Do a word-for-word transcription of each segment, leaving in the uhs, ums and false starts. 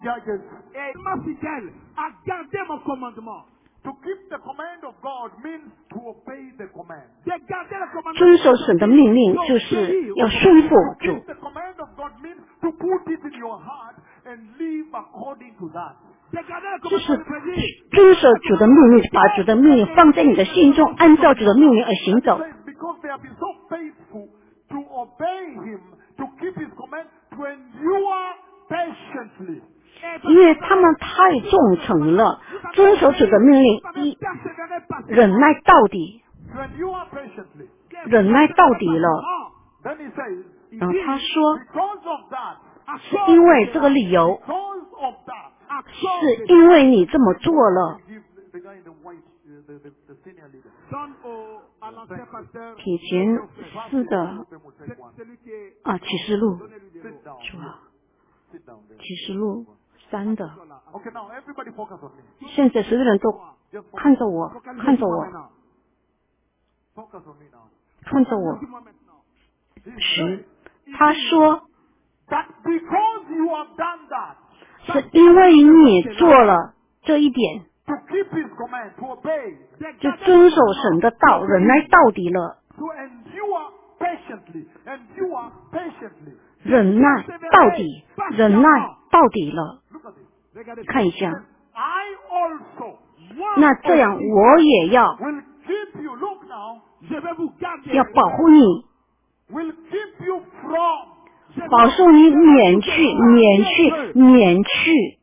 Judges. fidèle à garder mon commandement. To keep the command of God means to obey the command. De garder le commandement. 遵守神的命令就是要顺服 To 主 keep。the command of God means to put it in your heart and live according to that. De garder le 就是 commandement de Dieu. 遵守主的命令，把主的命令放在你的心中，按照主的命令而行 And 走。 it says, because they have been so faithful to obey him, to keep his command, to endure patiently. 因为他们太忠诚了，遵守主的命令，一 Persévérer patiemment. 忍耐到底， To endure patiently. 忍耐到底了。 Then he says, 然后他说， because of that, 是因为这个理由， because of that, 是因为你这么做了。 give the guy in the white, uh, the, the, the senior leader. Donne au, à l'ancien pasteur 铁拳是的 c'est- celui qui est 啊，启示录 donnez-lui des Sit mots. down. 是吧？ Sit down there. 启示录三的。 Okay, now everybody focus on me. 现在所有人都 Just focus, 看着我，看着 Focalisez-moi 我， maintenant. focus on me now. 看着我。 Focalisez-moi maintenant. He 十 says， 他说 that because you have done that, 是因为你做了这一点， to keep his command, to obey, 就遵守神的道，忍耐到底了， to endure patiently, endure patiently. 忍耐到底，忍耐到底了。 Look at this. Regardez ça. 看一下， I also 那这样我也要 will keep you, look now, Je vais vous garder. 要保护你， will keep you from, 保守你免去，免去，免去。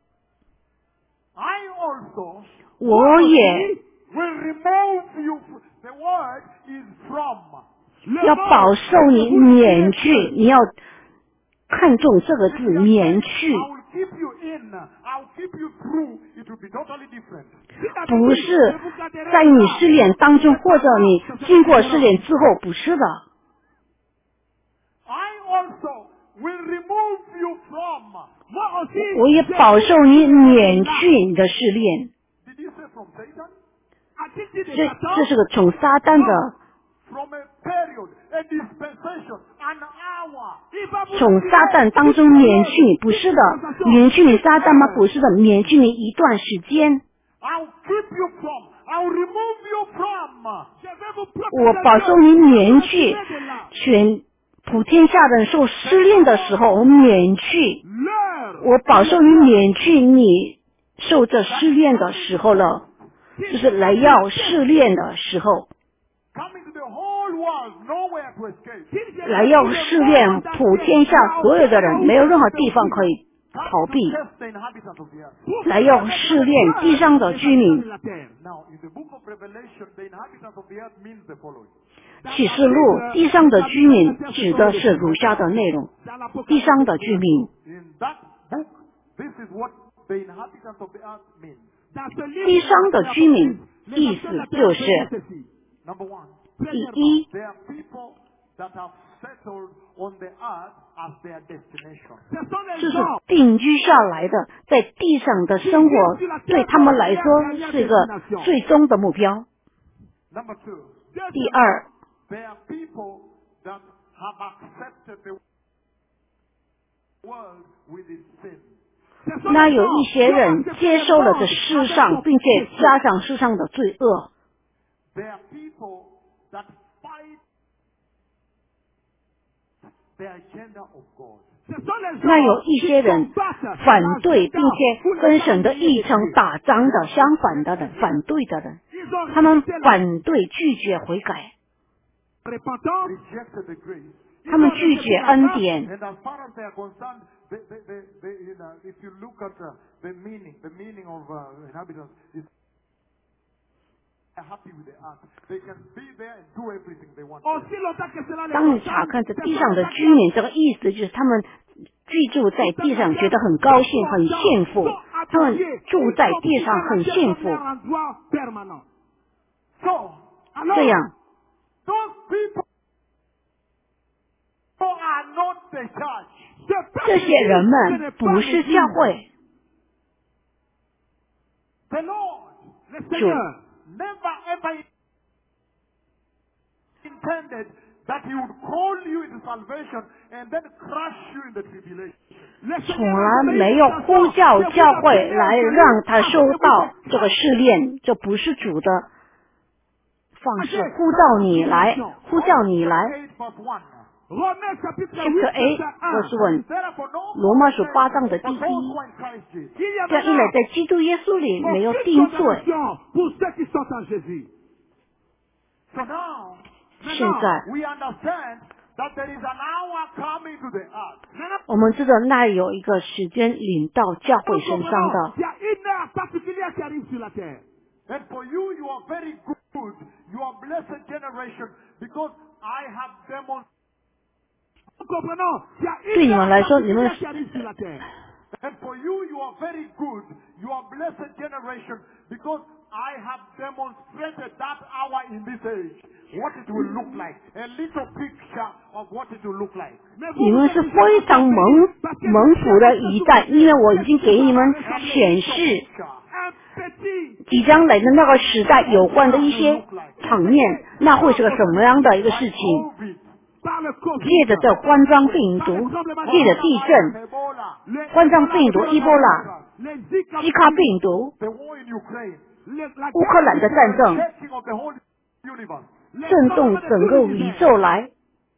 I also 我也 will remove you. f- The word is from. 要保守你免去，你要看重这个字，免去， I will keep you in. I'll keep you through. It will be totally different. 不是在你试炼当中，或者你经过试炼之后，不是的。 I also will remove you from. Moi aussi. 我也保守你免去你的试炼。 Did you say from Satan? A-t-il dit de 这 Satan? 这是个从撒旦的， From a period, a dispensation, an hour. Il va vous 从撒旦当中免去你，不是的，免去你撒旦吗？不是的，免去你一段时间。 I'll keep you from. I'll remove you from. Je vais vous 我 protéger 保守你免去 de là. 全普天下的人受试炼的时候，我免去。 L'heure. 我保守你免去你受这试炼的时候了，就是来要试炼的时候， Coming to the whole world, nowhere to escape. 来要试炼普天下所有的人，没有任何地方可以 Come 逃 to 避， test the inhabitants of the earth. 来要试炼地上的居民。 La terre. Now, in the book of Revelation, the inhabitants of the earth means the following. 启示录地上的居民指的是如下的内容： Dans l'Apocalypse. 地上的居民， In that book, this is what the inhabitants of the earth means. Dans ce livre, 地上的居民 les 意 nations de la 思 terre 就 veulent 是 ceci. Number one, 第一， they are people that have settled on the earth as their destination. Ce sont les 就是 gens 定居下来的，在地上的生活对他们来说是一个最终的目标。 Number two, 第二， they are people that have accepted the world with its sin. 那有一些人接受了这世上，并且加上世上的罪恶。 They are people that fight the agenda of God. 那有一些人反对，并且跟神的议程打仗的，相反的人，反对的人，他们反对拒绝悔改， Rejected the grace. 他们拒绝恩典。 And as far as they are concerned, they, they, they, they, you know, if you look at uh, the meaning, the meaning of uh, inhabitants is they're happy with the earth. They can be there and do everything they want. aussi longtemps que cela les 当你查看这地上的居民，这个意思就是他们居住在地上，觉得很高兴、很幸福。他们住在地上很幸福。 So, 这样， those people are not the church. 这些人们不是教会， The Lord Le Seigneur never ever intended that he would call you into salvation and then crush you in the tribulation. 从来没有呼叫教会来让他收到这个试炼，这不是主的方式。呼叫你来，呼叫你来。Chapter eight verse one， 罗马书八章的第一。这样一来，在基督耶稣里没有定罪。现在我们知道那有一个时间领到教会身上的。 And for you, you are very good. You are blessed generation because I have demonstrated. 对你们来说，你们 And for you, you are very good. You are blessed generation because I have demonstrated that hour in this age, what it will look like. A little picture of what it will look like. 你们是非常蒙蒙福的一代，因为我已经给你们显示即将来的那个时代有关的一些场面，那会是个什么样的一个事情？借着这冠状病毒，借着地震，冠状病毒、伊波拉、西卡病毒、乌克兰的战争，震动整个宇宙来。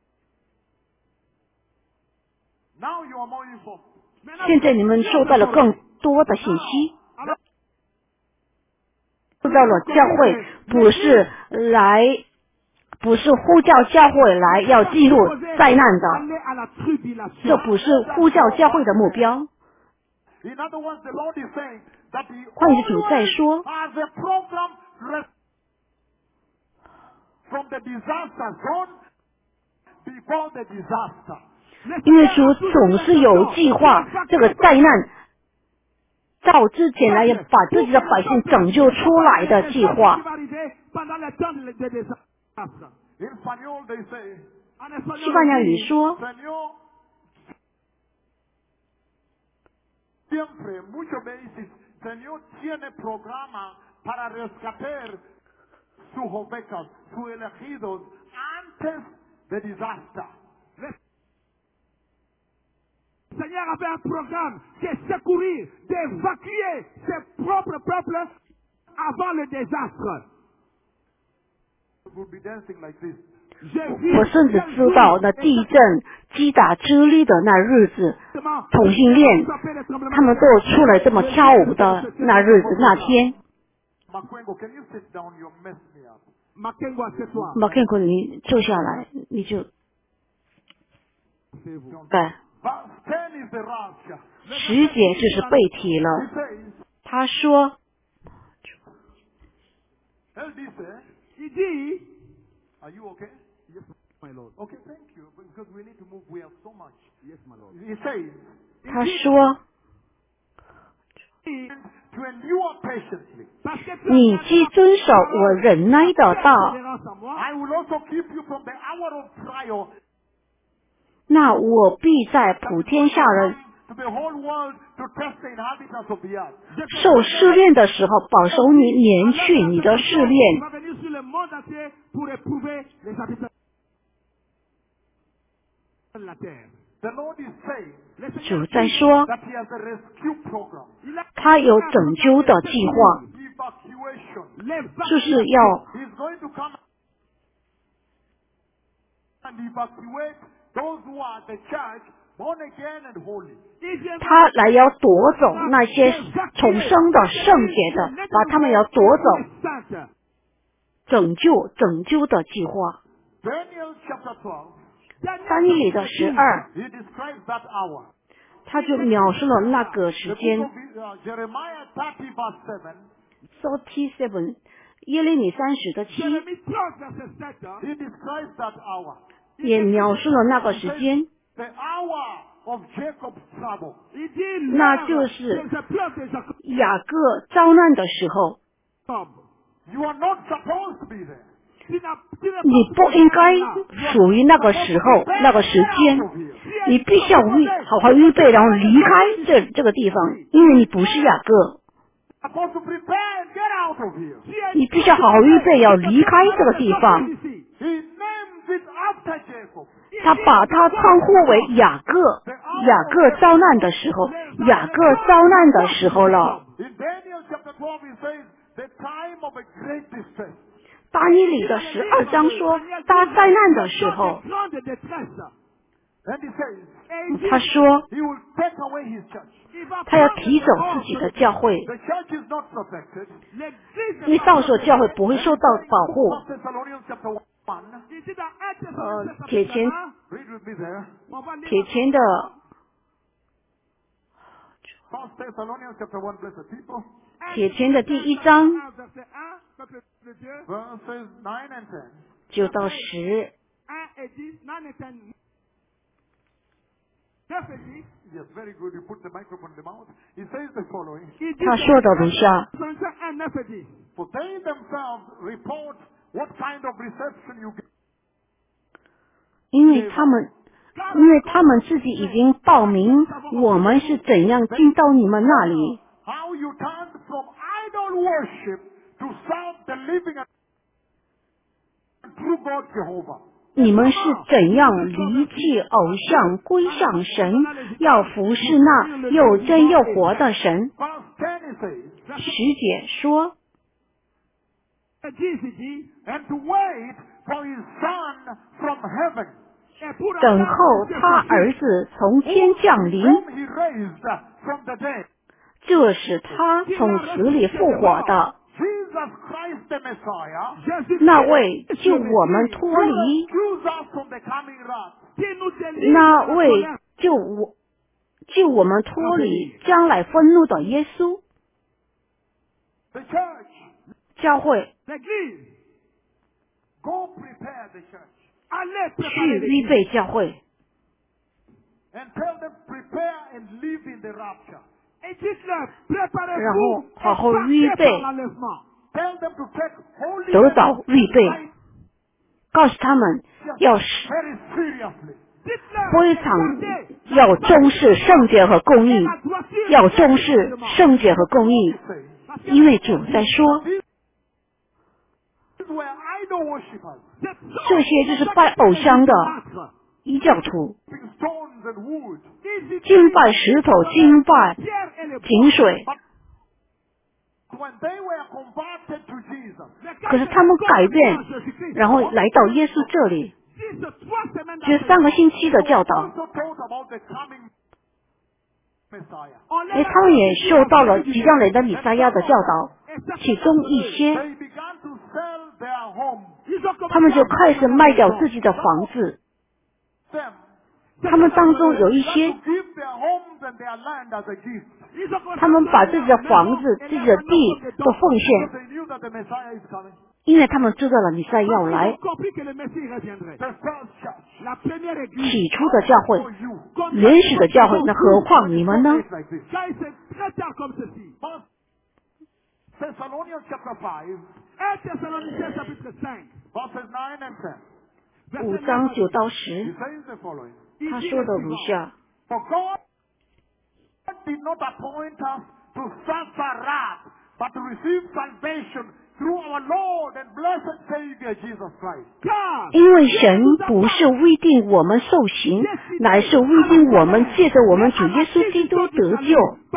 现在你们受到了更多的信息。知道了，教会不是来，不是呼叫教会来要记录灾难的，这不是呼叫教会的目标。换句主在说，因为主总是有计划，这个灾难到之前来把自己的百姓拯救出来的计划。西班牙语说 Seigneur avait un programme de secourir, d'évacuer ses propres peuples avant le désastre. 我甚至知道那地震击打智利的那日子，同性恋他们都出来这么跳舞的那日子那天。马肯古，你坐下来，你就对。十节就是被提了。他说 ，Are you okay? Yes, my Lord. Okay, thank you. Because we need to move. We have so much. Yes, my Lord. He says, 他说， to endure patiently. 你既遵守我忍耐的道， I will also keep you from the hour of trial. 那我必在普天下人 To the whole world to test the inhabitants of the earth. 受试炼的时候，保守你免去你的试炼。主在说，他有拯救的计划，就是要他来要夺走那些重生的圣洁的，把他们要夺走，拯救拯救的计划。但以理的十二，他就描述了那个时间。thirty seven， 耶利米三十的七，也描述了那个时间。那就是雅各遭难的时候。你不应该属于那个时候那个时间，你必须要预好好预备，然后离开这这个地方，因为你不是雅各。你必须要好好预备，要离开这个地方。 it after Jacob. 他把他称呼为雅各。雅各遭难的时候，雅各遭难的时候了。 In Daniel chapter twelve, he says, the time of a great distress. 达尼里的十二章说，大灾难的时候， And he says, 他说 he will take away his church. 他要提走自己的教会， The church is not protected. 因为到时候教会不会受到保护。 First Thessalonians chapter one. 呃，铁钱 Read with me there. 铁钱的 First Thessalonians chapter one, blessed people. 铁钱的第一章 Verses nine and ten. 九到十。 Yes, very good. You put the microphone in the mouth. He says the following. 他说的如下： For they themselves report what kind of reception you give. 因为他们，因为他们自己已经报名，我们是怎样进到你们那里， How you turned from idol worship to serve the living and true God Jehovah. 你们是怎样离弃偶像，归向神，要服侍那又真又活的神。 Verse ten it says, 十节说， and to wait for his son from heaven, 等候他儿子从天降临， whom he raised from the dead. 这是他从死里复活的 Jesus Christ the Messiah, 那位救我们脱离， choose us from the coming wrath. 那位救我救我们脱离将来愤怒的耶稣。 The church, 教会 go prepare the church 去预备教会， and tell them prepare and live in the rapture. 然后好好预备， Tell them to take holy 得早预备，告诉他们要 very seriously. 非常要重视圣洁和公义，要重视圣洁和公义，因为主在说， These were idol worshippers, 这些就是拜偶像的异教徒， using stones and wood. 敬拜石头，敬拜井水。 When they were converted to Jesus, 可是他们改变，然后来到耶稣这里，这三个星期的教导， also told about the coming Messiah. 哎，他们也受到了即将来的弥赛亚的教导，其中一些 They began to sell their homes. 他们就开始卖掉自己的房子， Them 他们当中有一 to 些， give their homes and their land as a gift. 他们把自己的房子、自己的地都奉 Because 献， they knew that the Messiah is coming. 因为他们知道了弥赛亚要来。 The first church 起初的教会 for，you. 原始的教会，那何况你们呢？ It's like this. First Thessalonians chapter five, verses nine and ten. 五章九到 He 十， says the following. 他说的如下： For God did not appoint us to suffer wrath, but to receive salvation through our Lord and blessed Savior Jesus Christ. 因为神不是规定我们受刑，乃是规定我们借着我们主耶稣基督得救。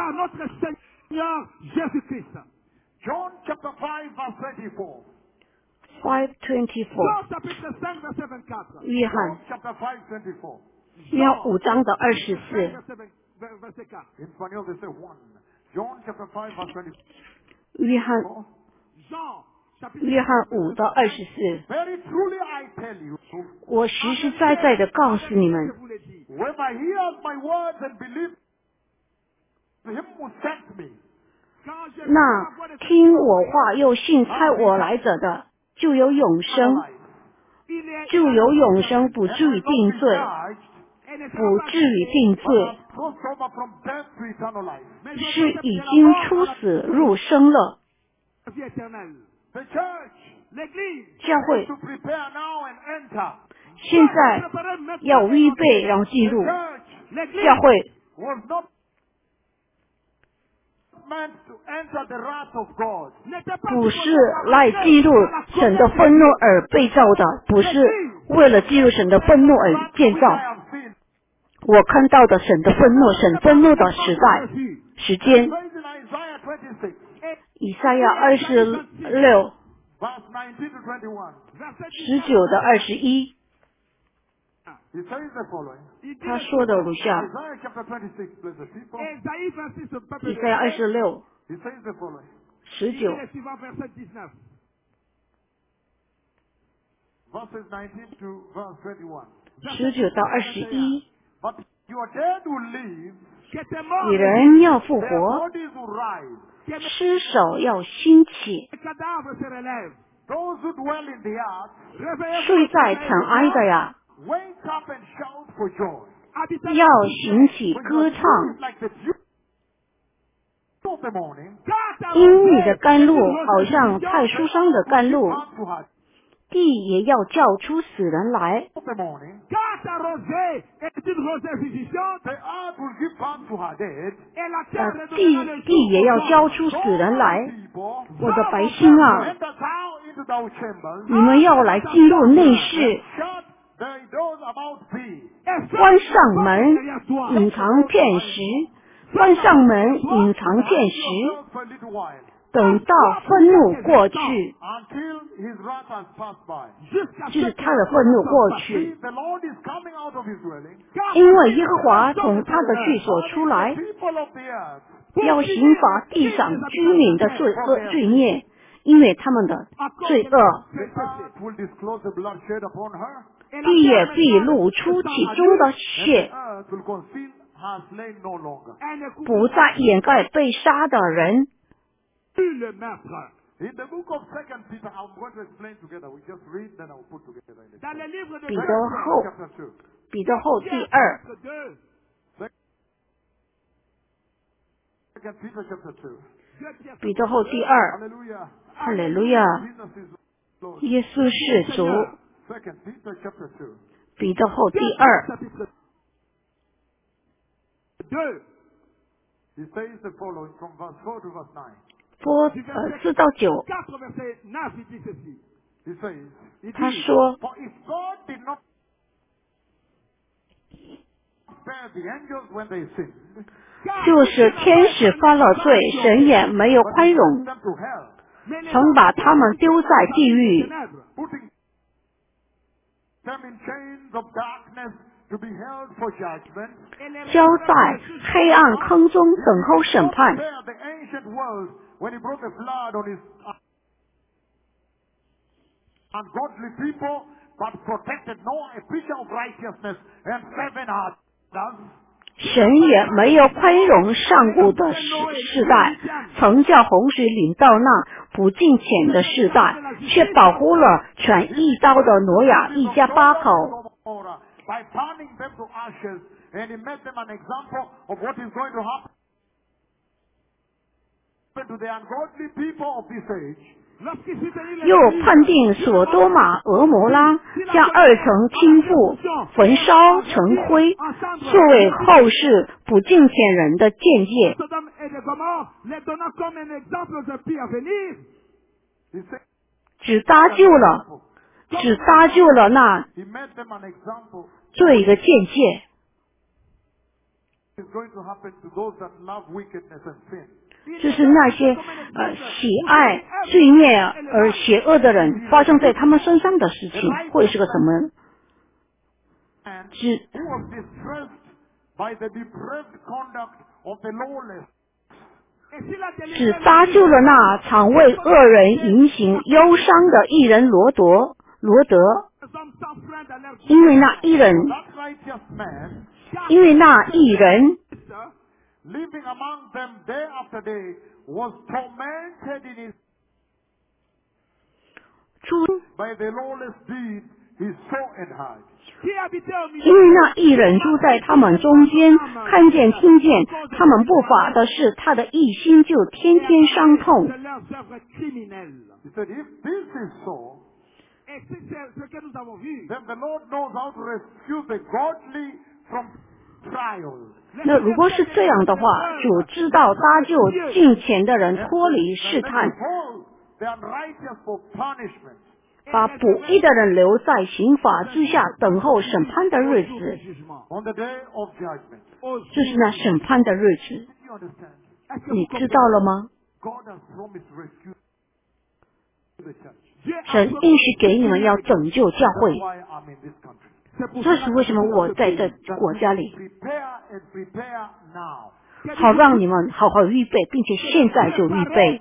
John chapter five, verse twenty-four. Five twenty four， 约翰 John chapter five, twenty-four. 约翰五章的二十四， In Spanish they say one. John chapter five, verse twenty-four. 约翰约翰五到二十四。 Very truly I tell you, 我实实在在的告诉你们， whoever hears my words and believes him who sent me, 那听我话又信差我来者的，就有永生， life, 就有永生，不至于定罪， judged, 不至于定 but 罪， has crossed over from death to eternal life. 是已经出死入生了。 The church 教会 to prepare now and enter. 现在要预备，然后进入。 Church 教会 was not meant to enter the wrath of God. 不是来进入神的愤怒而被造的，不是为了进入神的愤怒而建造。我看到的神的愤怒，神愤怒的时代时间，以赛亚二十六十九到二十一，他说的如下：以赛亚二十六十九。十九到二十一，女人要复活，尸首要兴起，睡在尘埃的呀，要兴起歌唱，因你的甘露好像太舒桑的甘露，地也要叫出死人来。呃，地地也要交出死人来。我的百姓啊，你们要来进入内室，关上门，隐藏片时，关上门，隐藏片时。等到愤怒过去，就是他的愤怒过去，因为耶和华从他的居所出来，要刑罚地上居民的罪恶罪孽，因为他们的罪恶，地也必露出其中的血，不再掩盖被杀的人。 In the book of Second Peter, I'm going to explain together. We just read, then I'll put together in the text. 彼得后，彼得后第二。 Second Peter chapter two. 彼得后第二。哈利路亚！耶稣是主。 Second Peter chapter two. 彼得后第二。 He says the following from verse four to verse nine. 波呃四到九，他说，就是天使犯了罪，神也没有宽容，曾把他们丢在地狱，交在黑暗坑中等候审判。 When he brought the flood on his ungodly people, but protected Noah, a preacher of righteousness, and seven others. 神也没有宽容上古的世世代，曾叫洪水临到那不敬虔的世代，却保护了全一刀的挪亚一家八口。 By turning them to ashes, and he made them an example of what is going to happen. To the ungodly people of this age. 又判定所多玛、俄摩拉将二层倾覆，焚烧成灰，作为后世不敬虔人的见解。只搭救了，只搭救了那做一个见解。就是那些呃喜爱罪孽而邪恶的人发生在他们身上的事情，会是个什么？只只搭救了那常为恶人引行忧伤的义人罗德罗德，因为那义人，因为那义人。 Living among them day after day, was tormented in his by the lawless deed he saw and heard. 因为那义人住在他们中间，看见听见他们不法的事，他的一心就天天伤痛。 He said, if this is so, then the Lord knows how to rescue the godly from trials. 那如果是这样的话，主知道搭救敬虔的人脱离试 And 探， behold, the unrighteous for punishment. 把不义的人留在刑罚之下，等候审判的日子， On the day of judgment. 就是那审判的日子。 Did you understand? 你知道了吗？ God has promised rescue the church. 神应许给你们要拯救教 That's 会， why I'm in this country. 这是为什么我在这国家里， Prepare and prepare now. 好让你们好好预备，并且现在就预备，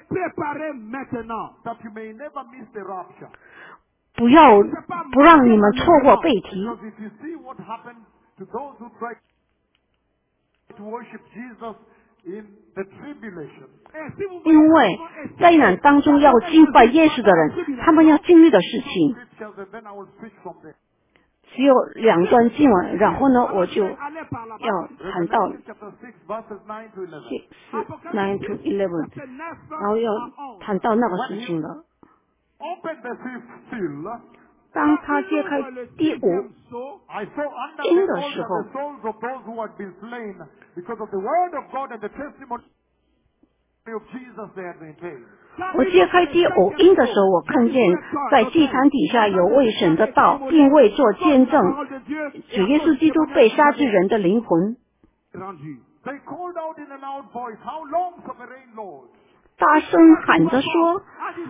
That you may never miss the rapture. 不要不让你们错过背题。 Because if you see what happened to those who tried to worship Jesus in the tribulation, 因为灾难当中要敬拜耶稣的人，他们要经历的事情 scriptures, and then I will switch from there. 只有两段经文，然后呢，我就要谈到 Revelation chapter six, verses nine to eleven. six nine to eleven， 然后要谈到那个事情了。 Open the fifth seal. 当他揭开第五 I saw under 经 the 的 altar 时候， the souls of those who had been slain because of the word of God and the testimony of Jesus they had maintained. 我揭开第五印的时候，我看见在祭坛底下有为神的道，并为做见证，主耶稣基督被杀之人的灵魂， They called out in a loud voice, How long, sovereign Lord? 大声喊着说：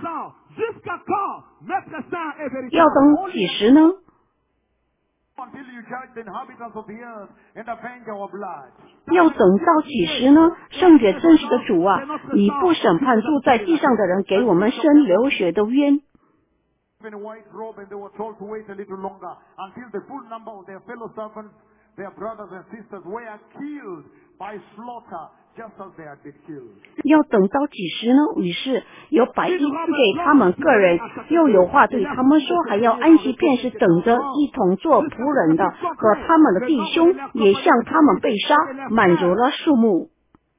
要等几时呢？ Until you judge the inhabitants of the earth and avenge our blood. 要等到几时呢？圣洁真实的主啊，你不审判住在地上的人，给我们伸流血的冤。 In a white robe, and they were told to wait a little longer until the full number of their fellow servants, their brothers and sisters, were killed by slaughter, just as they had been killed. 要等到几时呢？于是有百亿赐给他们个人，又有话对他们说，还要安息，便是等着一同做仆人的和他们的弟兄，也像他们被杀，满足了数目。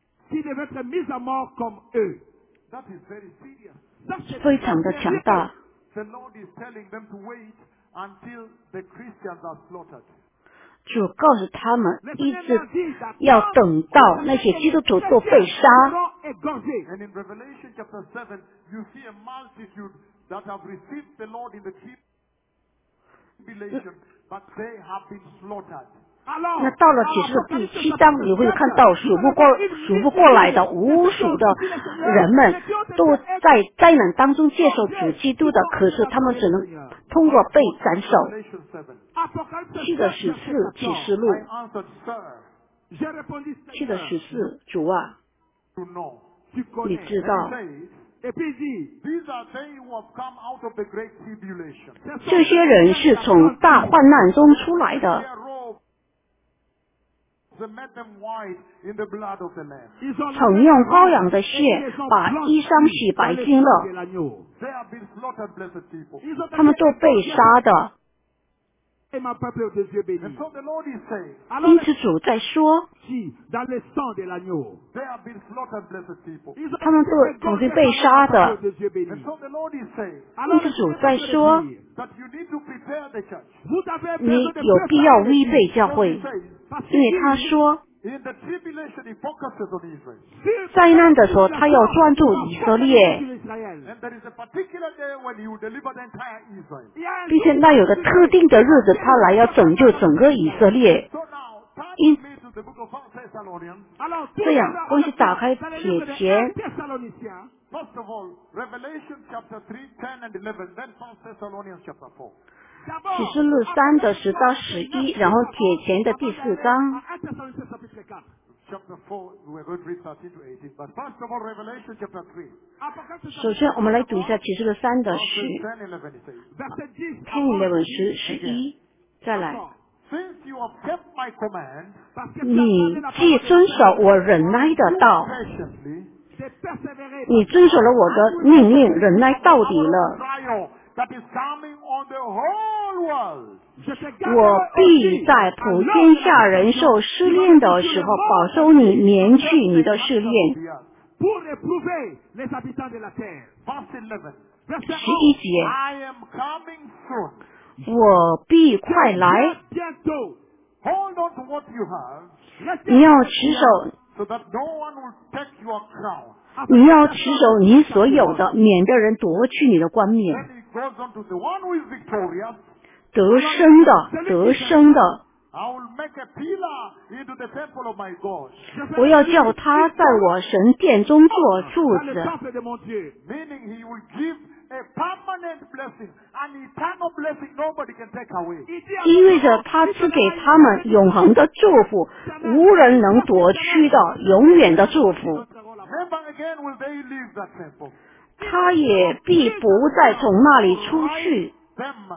That is very serious. 非常的强大。 The Lord is telling them to wait until the Christians are slaughtered. 主告诉他们，一直要等到那些基督徒都被杀。 And in Revelation chapter seven, you see a multitude that have received the Lord in the tribulation, but they have been slaughtered. 那到了启示录第七章，你会看到数不过数不过来的无数的人们都在灾难当中接受主基督的，可是他们只能通过被斩首。 Revelation seven. 七的十四启示录， I answered, Sir, 七的十四，主啊， to know. 你知道 Says, These are they who have come out of the great tribulation. 这些人是从大患难中出来的， Their robes they made them white in the blood of the Lamb. 曾用羔羊的血把衣裳洗白净了， They have been slaughtered, blessed people. 他们都被杀的。 And so the Lord is saying, 因此主在说， they have been slaughtered, blessed people. 他们都曾经被杀的。 And so the Lord is saying 因此主在说， that you need to prepare the church. 你有必要预备教会， He says, 因为他说， in the tribulation, he focuses on Israel. 灾难的时候他要专注以色列， And there is a particular day when he will deliver the entire Israel. 并且那有个特定的日子，他来要拯救整个以色列。 So now, turn In- with me to the book of First Thessalonians. 这样，我们去打开铁钱， First of all, Revelation chapter three, ten and eleven, then First Thessalonians chapter four. 启示录三的十到十一，然后铁钱的第四章。 Chapter four, we're going to read thirteen to eighteen. But first of all, Revelation chapter three. 首先，我们来读一下启示录三的 Verses 十 ten, eleven, it says, ten eleven 十十一，再来。 Since you have kept my command, 你既遵守我忍耐的道， patiently, 你遵守了我的命令，忍耐到底了， trial that is coming on the whole world. 我必在普天下人受试炼的时候，保守你，免去你的试炼。 Verse eleven. 十一节， I am coming soon. 我必快来。 Hold on to what you have 你要持守， so that no one will take your crown. 你要持守你所有的，免得人夺去你的冠冕。 Then he goes on to say, one who is victorious, 得生的，得生的， I will make a pillar into the temple of my God. 我要叫他在我神殿中做柱 dans le 子。 temple de mon Dieu. Meaning he will give a permanent blessing, an eternal blessing nobody can take away. 意味着他赐给他们永恒的祝福，无人能夺去的永远的祝福。 Never again will they leave that temple. 他也必不再从那里出去。 Them,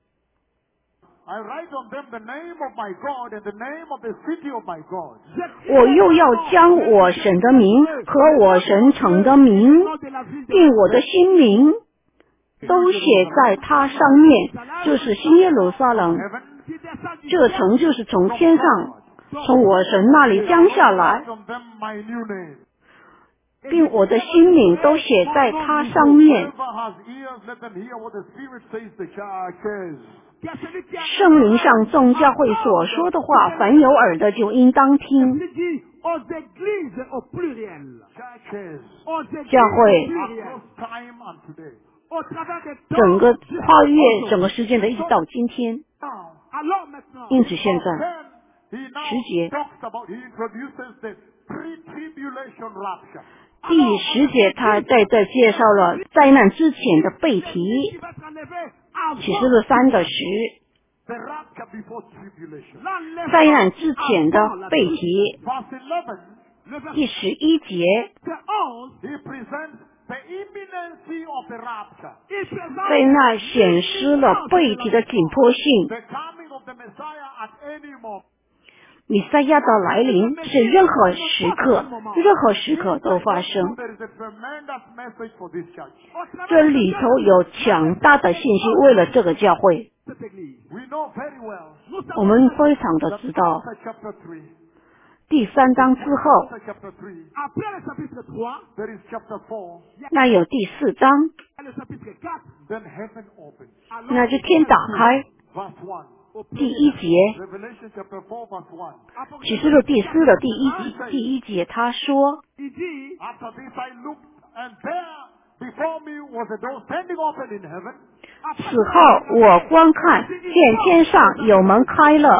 I write on them the name of my God and the name of the city of my God. 我又要将我神的名和我神城的名，并我的新名，都写在它上面，就是新耶路撒冷。 Heaven, 这个城就是从天上，从我神那里降下 I 来， write on them my new name. 并我的新名都写在它上面。 Whoever has ears, let them hear what the Spirit says the churches. 圣灵向众教会所说的话，凡有耳的就应当听。 Il dit aux églises au pluriel. Churches. Aux églises 教 au 会 pluriel. Across time and today. Au travers des 整个 temps. 跨越整个时间的，一直到今天。 Now, Alors maintenant, 因此现在 then he now 十节 talks about, he introduces the pre-tribulation rapture. 第十节，他在这介绍了灾难之前的背 qui 题， va être enlevé 启示 avant 录三的十， The rapture before tribulation. l'enlèvement 灾难之前 avant 的 la 背题。 Verse eleven, Le verset 第十一节， onze, he presents the imminency of the rapture. il 在 présente 那显示了背题的紧迫性。 The coming of the Messiah at any moment. 弥赛亚的来临是任何时刻，任何时刻都发生。 There is a tremendous message for this church. au travers 这里头有强大的信息，为了这个教会， de cette église. We know very well Nous 我 savons 们非常的 that 知道， after chapter three, 第三章之后， after chapter three, après le chapitre trois, there is chapter four, 那有第四章， et le chapitre quatre, then heaven opens. alors 那就天打开。 Verse one. 第一节， Revelation chapter four, verse one. 启示录第四的第一节，第一节他说， il dit, After this I looked, and there before me was a door standing open in heaven. 此后我观看，见天上有门开了。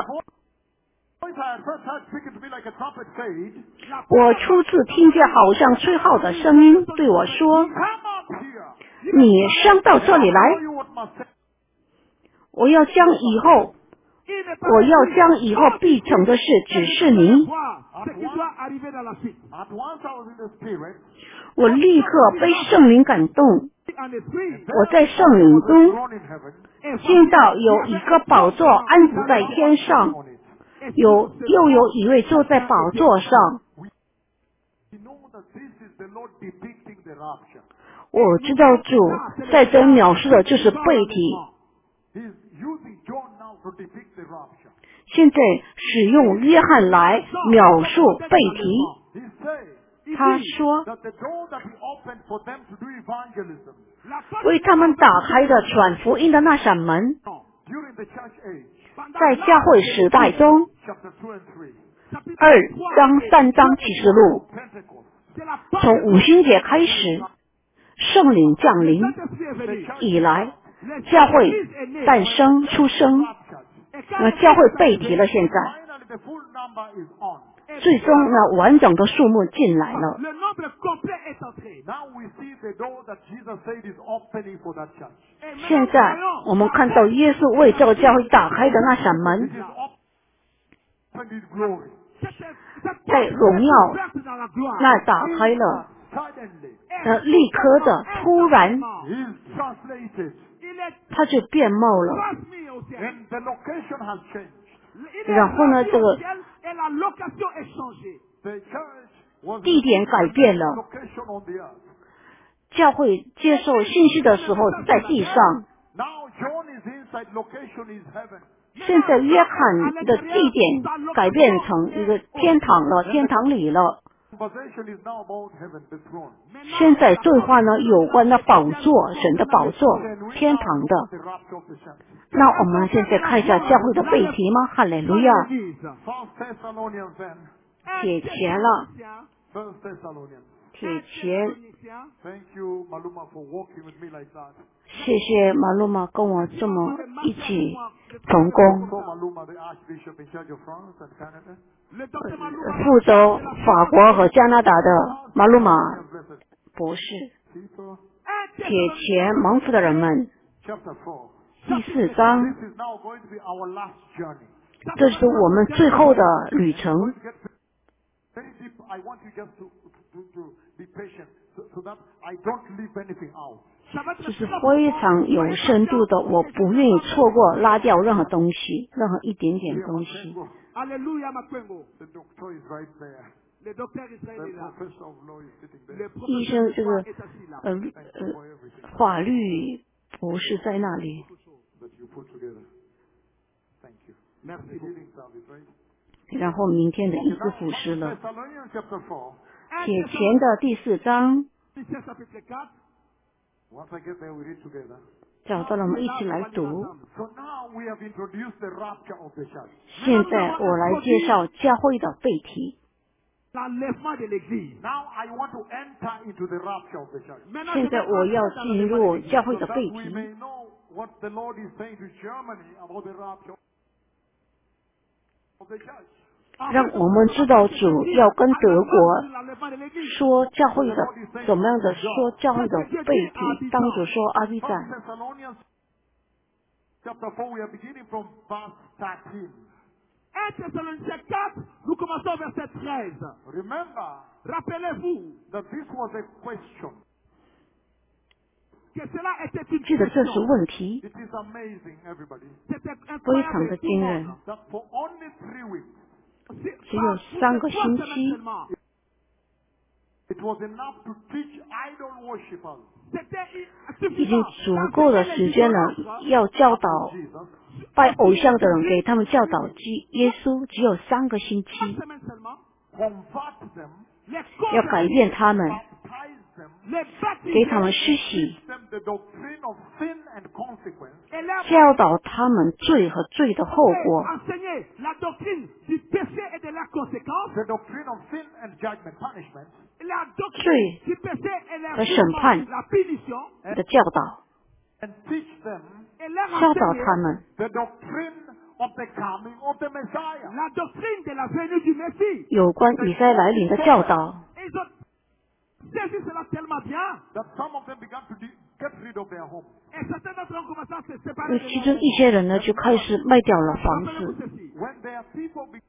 Voice I had first heard speaking to me like a trumpet said, 我初次听见好像吹号的声音对我说 Come up here. 你上到这里 I'll 来， tell you what must say. 我要将以后 il n'est pas 我要将以后必成的事指示您。 voir ce qui doit arriver dans la suite. At once I was in the spirit. 我立刻被圣灵感动， En esprit, 我在圣灵 There was a 中 throne in heaven. 见到有一个宝座安置在天上， On it. 有又有一位坐在宝座上。 We know that this is the Lord depicting the rapture. 我知道主在这描述的就是背题， He's using John now to depict the rapture. 现在使用约翰来描述背题。 He said 他说， that the door that he opened for them to do evangelism la porte 为他们打开的传福音的那扇门， during the church age, 在教会时代中， chapter two and three, 二章、三章启示录， Pentecost, c'est la porte 从五旬节开始，圣灵降临 Saint-Esprit est venu. 以来，教会诞生出生， raptured. 那教会背题了。现在， Finally, the full number is on. 最终呢，完整的数目进来了。 Le nombre complet est entré. Now we see the door that Jesus said is opening for that church. Et maintenant, 现在 voyons 我们看到耶稣为这个教会打开的那扇门 It，is opened in glory. cette, cette 在 porte 荣耀 est ouverte dans la gloire. 那打开了， Suddenly, 呃，立刻的突然， he is translated, Il est 它就变貌了。 transmis au ciel. and the location has changed. Il est 然后呢， transmis 这个 au ciel et la location est changée. The church was 地点改变了， location on the earth. 教会接受信息的时候是在地上， Now John is inside, location is heaven. 现在约翰的地点改变成一个天堂了，天堂里了。 Conversation is now about heaven, the throne. 现在对话呢，有关的宝座，神的宝座， Can we 天 now 堂 look 的 at。the rapture of the church? 那我们现在看一下教会的背题吗？哈利路亚！ First Thessalonians then. 铁钱了， First Thessalonians. 铁钱。 Thank you, Maluma, for walking with me like that. 谢谢马路马跟我这么一起同工。 So Maluma, the Archbishop in charge of France and Canada. 负责法国和加拿大的马路马 Blessed 博士。 people. 铁钱蒙福的人们， Chapter four. 第四章， This is now going to be our last journey. 这是我们最后的旅程。 Going to get very deep. I want you just to, to, to be patient so, so that I don't leave anything out. 这是非常有深度的，我不愿意错过拉掉任何东西，任何一点点东西。 Alléluia, Makwengo. The doctor is right there. Le docteur The Israël est là. professor of law is sitting there. Le 医生这个 professeur est assis là. 呃 Thank you 呃 for everything 法律博士在那里。 that you put together. Thank you. Merci The beaucoup. healing service, right? 然后明天的医治服饰 First 了。 Thessalonians chapter four. 铁钱的第四章， Ephésiens chapitre quatre. Once I get there, we read together. 找到了，我们一起来读。 So now we have introduced the rapture of the church. 现在我来介绍教会的背题。 L'enlèvement de l'église. Now I want to enter into the rapture of the church. Maintenant, 现 je 在 vais 我要 entrer dans 进 l'enlèvement 入 de l'église. 教会 So 的 that 背 we 题， may know what the Lord is saying to Germany about the rapture of the church. 让我们知道主要跟德国说教会的怎么样的说教会的背题。当主说阿比 First 赞， Thessalonians chapter four, we are beginning from verse thirteen. un Thessaloniciens quatre, nous commençons au verset treize. Remember Rappelez-vous that this was a question. que cela était une 记得这是 question. 问题， It is amazing, everybody, C'était 非常 incroyable 的 pour tout 惊 le 人 monde. that for only three weeks, C'est- 只有 pour 三 ces 个 trois 星 semaines 期， seulement. it was enough to teach idol worshippers C'était 已经 suffisant 足够的 d'enseigner 时 les 间了， idolâtres 要教导 Jesus 拜偶像的人，给他们教导基耶稣，只有三个星 trois 期， semaines seulement. convert them, Les 要改 convertir, 变他们， baptize them, les 给他们 baptiser 施洗， teach them the doctrine of sin and consequence, et leur 教导他们罪和罪的后果， enseigner la doctrine du péché et de la conséquence, the doctrine of sin and judgment, punishment, la doctrine 罪 du péché et la, 和审判 la punition, 的教导， and teach them et leur 教导 enseigner 他们 the doctrine of the coming of the Messiah. la doctrine de la venue du Messie. 有关以赛来临的教导。 Et ils ont saisi cela tellement bien, That some of them began to de- get rid of their home. et certains d'entre eux ont commencé à se 那 séparer de 其 leur 中一些人呢，就开始卖掉了房 Rappelez-vous 子。 ceci. When their people be-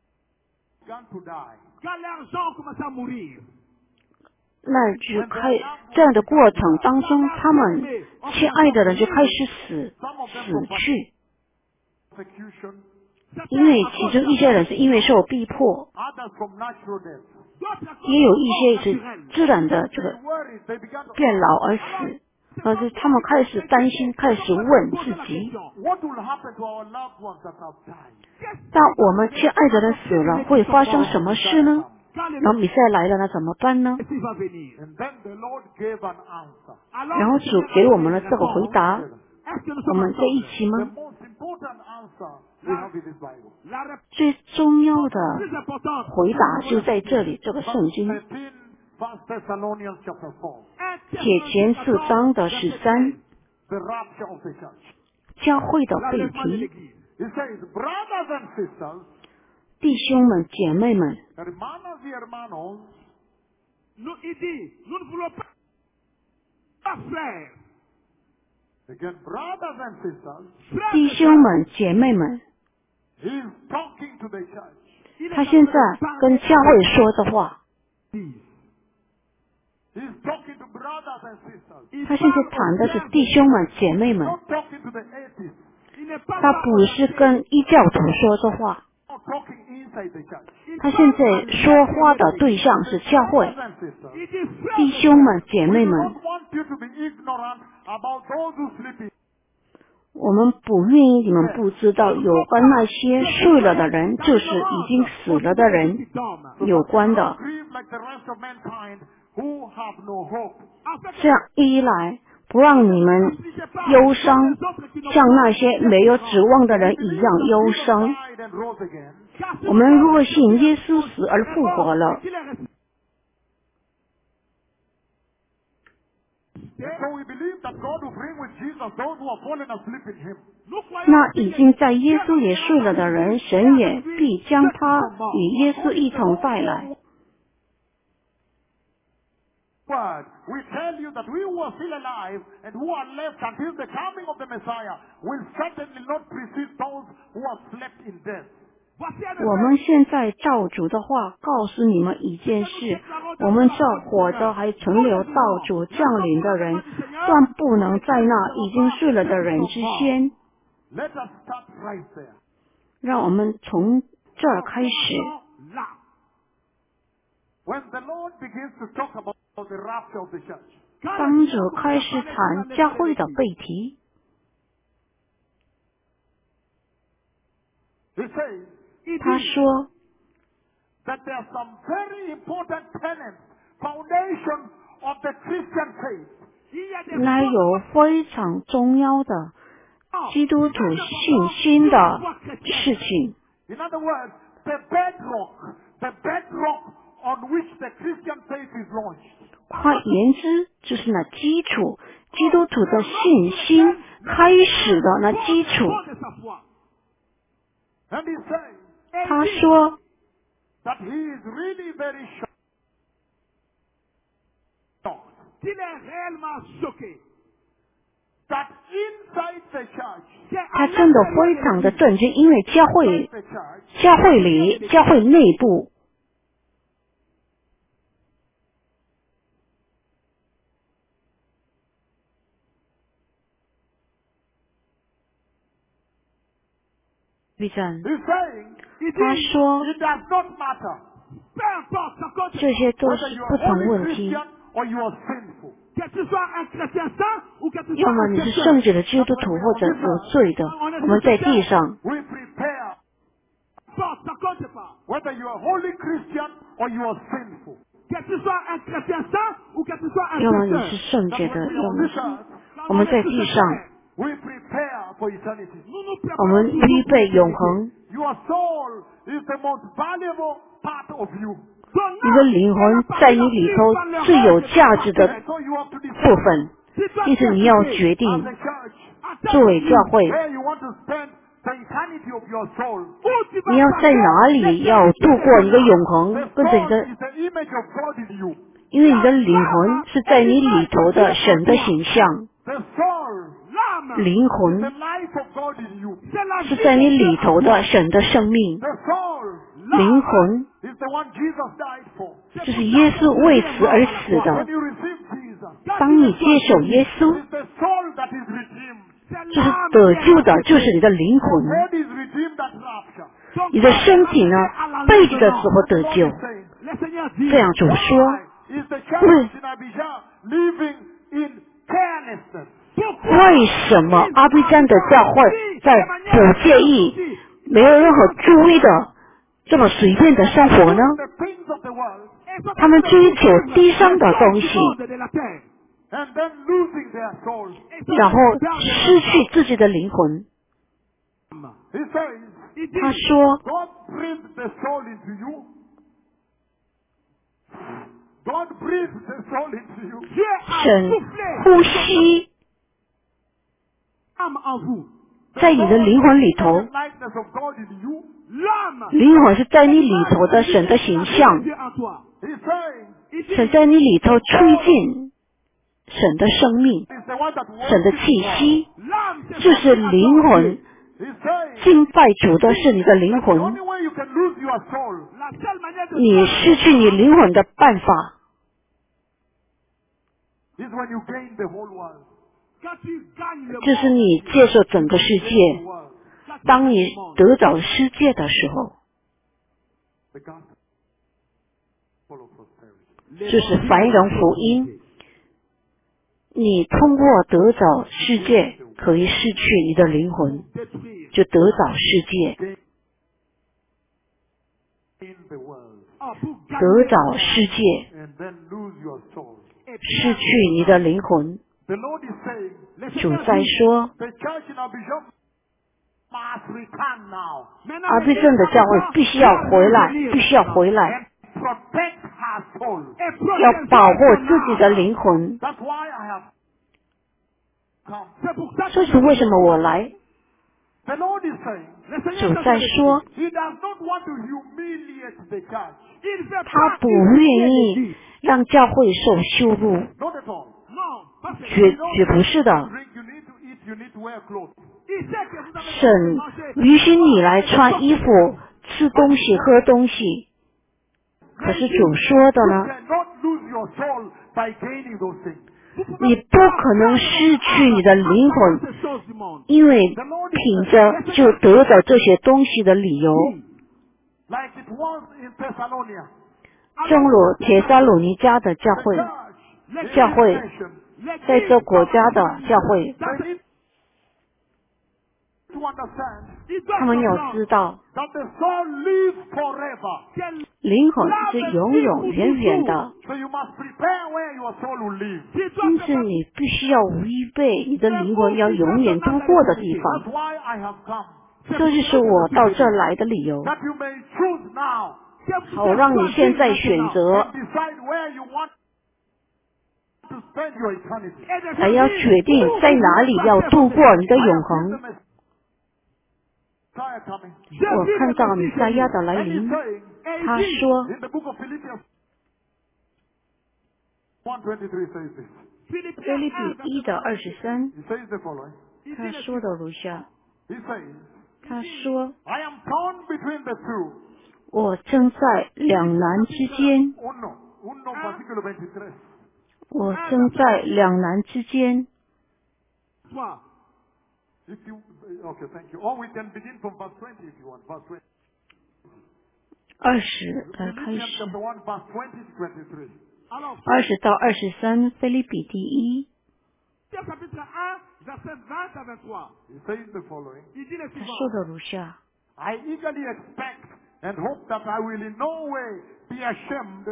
began to die, Quand leurs gens ont commencé à mourir, 那就开这样的过程当中，他们亲爱的人就开始死 some of them 死 from 去， persecution, 因为其中一些人是因为受逼迫， others from natural death. d'autres à cause 也有一 de 些 mort 是 naturelle. 自然的这 They 个 worried. They began to 变老而死，而是他们开始担心，开始问自己： what will happen to our loved ones that have died? 当我们亲爱的人死了，会发生什么事呢？ Quand le 然后米赛来了，那怎么办呢？ Messie va venir. And then the Lord gave an answer. Alors, 然后主给我们了这个回答， est-ce que nous 我 sommes 们在一 ensemble? 起吗 The？most important answer we have in this Bible. La réponse 最重要的 plus importante, 回答就在这里，这个圣经 thirteen, First Thessalonians chapter four. 铁前四章的十三， The rapture of the church. 教会的 la 背 réponse de 题， l'Église. It says, brothers and sisters, 弟兄们、姐妹们， hermanos y hermanos, Nous, il dit, nous ne voulons pas, pas frères. again, brothers and sisters, Frères 弟 et 兄 sœurs. 们、姐妹们， he is talking to the church. Il est 他 en 现 train 在 de parler 跟教会说的话， à l'Église. He is talking to brothers and sisters. Il 他现在 parle 谈 aux 的是 frères 弟 et 兄们、 sœurs. 姐妹们， Not talking to the atheists. Il n'est pas 他 là 不 pour 是 acheter. 跟异教徒说这话， Not talking inside the church. Il 他 parle 现 à 在说话的 l'Église. 对象是教会 Brothers，and sisters, Il dit frères 弟 et 兄 sœurs. 们、姐 we 妹 do 们， not want you to be ignorant about those who sleep in. 我们不愿意你们不知道有关那些睡了的人，就是已经死了的人有关的。 Grieve like the rest of mankind who have no hope. En fait, 这样一来， 不让你们忧伤，像那些没有指望的人一样忧伤。我们若信耶稣死而复活了，那已经在耶稣里睡了的人，神也必将他与耶稣一同带来。 Word, we tell you that we who are still alive and who are left until the coming of the Messiah will certainly not precede those who have slept in death. 我们现在照主的话告诉你们一件事，我们这活着还存留到主降临的人，断不能在那已经睡了的人之先。 Let us start right there. 让我们从这儿开始。 When the Lord begins to talk about the rapture of the church, 当主开始谈教会的背题， he says 他说 that there are some very important tenets, foundation of the Christian faith. 那有非常重要的基督徒信心的事情。 In other words, the bedrock, the bedrock on which the Christian faith is launched. 换言之，就是那基础，基督徒的信心开始的那基础。 And he says 他说 that he is really very shocked. That inside the church, 他真的非常的震惊，因为教会 the church, 教会里教会内部 立正， he's saying 他说 it does not matter 这些都 whether 是 you 不 are 成 holy 问题。 Christian or you are sinful. 要么你是圣洁的基督徒，或者有罪的。我们在地上， We prepare whether you are holy Christian or you are sinful. 要么你是圣洁 That 的， when we 要 are on 么 this earth, 我们在地上， we prepare for eternity. 我们预备永恒。 Your soul is the most valuable part of you. 你的灵魂在你里头最有价值的 And so you have to 部 decide 分，因此你要决 as 定 a church 作为教会， where you want to spend the eternity of your soul. 你要在哪里要度过你的永恒， The 跟着你 soul 的， is the image of God in you. 因为你的灵魂是在你里头的神的形象， The soul 灵 is 魂 the life of God in you. 是在你里头的神的生命， The soul 灵魂 is the one Jesus died for. 就是耶稣为此而死 When 的。 you receive Jesus, 当你接受耶 it 稣， is the soul that is redeemed. 就是得救的，就是你的灵魂。 God is redeemed at rapture. 你的身体呢，被子的时候得 God 救。 is saying, 这样主说， Why is the church in Abijah living in carelessness? 为什么阿比占的教会在不介意、没有任何注意的这么随便的生活呢？ The things of the world 他们追求地上的东西， and then losing their soul. 然后失去自己的灵魂。 He says, 他说， God breathed the soul into you. God breathed the soul into you. 神呼吸在你的灵魂里头， The likeness of God in you. 灵魂是在你里头的神的形象， He's saying, 神在你里头吹进神的生命， He's the one that 神的 worships 气 God. 息，就是灵魂。 He's saying, 敬拜主的是你的灵 the 魂， only way you can lose your soul 你失去你灵魂的办法， is when you gain the whole world. 就是你接受整个世界。 The world. 当你得着世界的时候， The gospel of prosperity. 就是繁荣福音。你通过得着世界，可以失去你的灵魂，就得着世界， In the world. 得着世界， And then lose your soul. 失去你的灵魂。 The Lord is saying, 主在说， the church in Abidjan must return now 阿比镇的教会必须要回来，必须要回来， and protect her soul. 要保护自己的灵魂。 That's why I have come. 这是为什么我来？ The Lord is saying, 主在说， He does not want to humiliate the church. 他不愿意让教会受羞辱， Not at all. 绝绝不是的。 Drink, you need to eat, you need to wear clothes. 神允许你来穿衣服、吃东西、喝东西，可是主说的 You 呢， cannot lose your soul by gaining those things. 你不可能失去你的灵魂，因为凭着就得到这些东西的理由， Like it was in Thessalonica. 正如铁撒鲁尼迦的教 The 会， church, 教会 the nation, 在这国家的教会， they need to understand 他们要知道， that the soul lives forever. 灵魂是永永远远的， So you must prepare where your soul will live. 因此你必须要预备你的灵魂要永远度过的地 That's 方。 why I have come. 这就是我到这儿来的理由， That you may choose now 好让你现在选择， and decide where you want to spend your eternity. 还要决定在哪里要度过你的永恒。 Messiah coming. 我看到弥赛亚的来 And he's 临， saying 他说 in the book of Philippians one twenty-three says this. 腓立比一的二十三， He says the following. 他说的如下， He says, 他说 I am torn between the two. 我正在两难之间， Uno, uno versículo veintitrés. 我正在两难之间。 If you, okay, thank you. Or we can begin from verse twenty if you want. Verse twenty. 二十来开 Philippians 始， chapter one, verse twenty to twenty-three. 二十到二十三，腓立比第一， chapitre un, verset vingt à vingt-trois. He says the following. Il dit le 他 suivant. 说的如下。 I eagerly expect and hope that I will in no way be ashamed,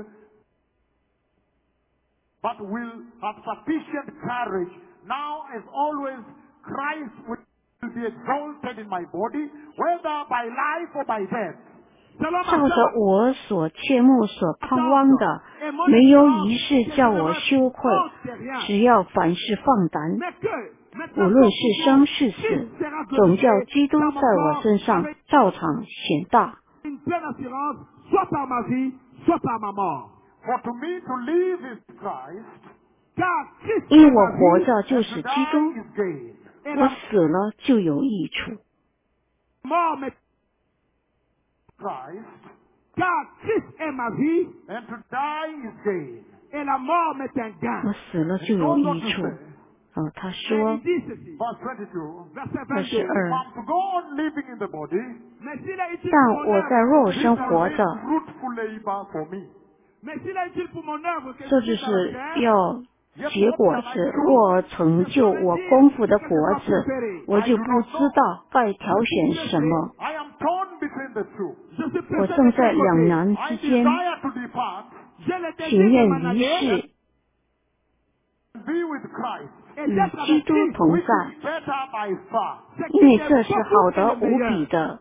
but will have sufficient courage. Now, as always, Christ will be exalted in my body, whether by life or by death. 照着我所切慕所盼望的，没有一事叫我羞愧，只要凡事放胆， Mais que, 无 maintenant, 论是生是死，总叫基督在我身上照常显大。 une pleine assurance, soit par ma vie, soit par ma mort. For to me to live is Christ, Car Christ 因 est 我 ma 活 vie, 着就 and 是 to 基督， die is gain. et 我 la 死了就有益处。 mort m'est... Christ, Car Christ est ma vie, and to die is gain. et la mort m'est un 我 gain. 死了 It 就有 goes on 益 to 处。 say, 哦，他 Et 说 il，dit ceci, verse twenty-two, verset 二十 vingt-deux. 二， I'm to go on living in the body. Mais s'il est utile 但 pour mon 我在 œuvre, 肉 This 身 will 活 be 着， fruitful labor for me. mais s'il est utile pour mon œuvre, que 这 je 就 suis dans la 是 chair, 要结果子。若成就我功夫的果子，我就不知道该挑选什么。 I am torn between the two. je suis 我 pressé 正 de 在 deux 两 côtés. 难 I 之间， desire to depart J'ai le 情 désir de 愿 m'en 离 aller 世， and be with Christ, et 与 d'être 基 avec 督 Christ. 同 which 在， is better by far. C'est 因为 qui 这 est 是 beaucoup 好的 et le 无比 meilleur. 的。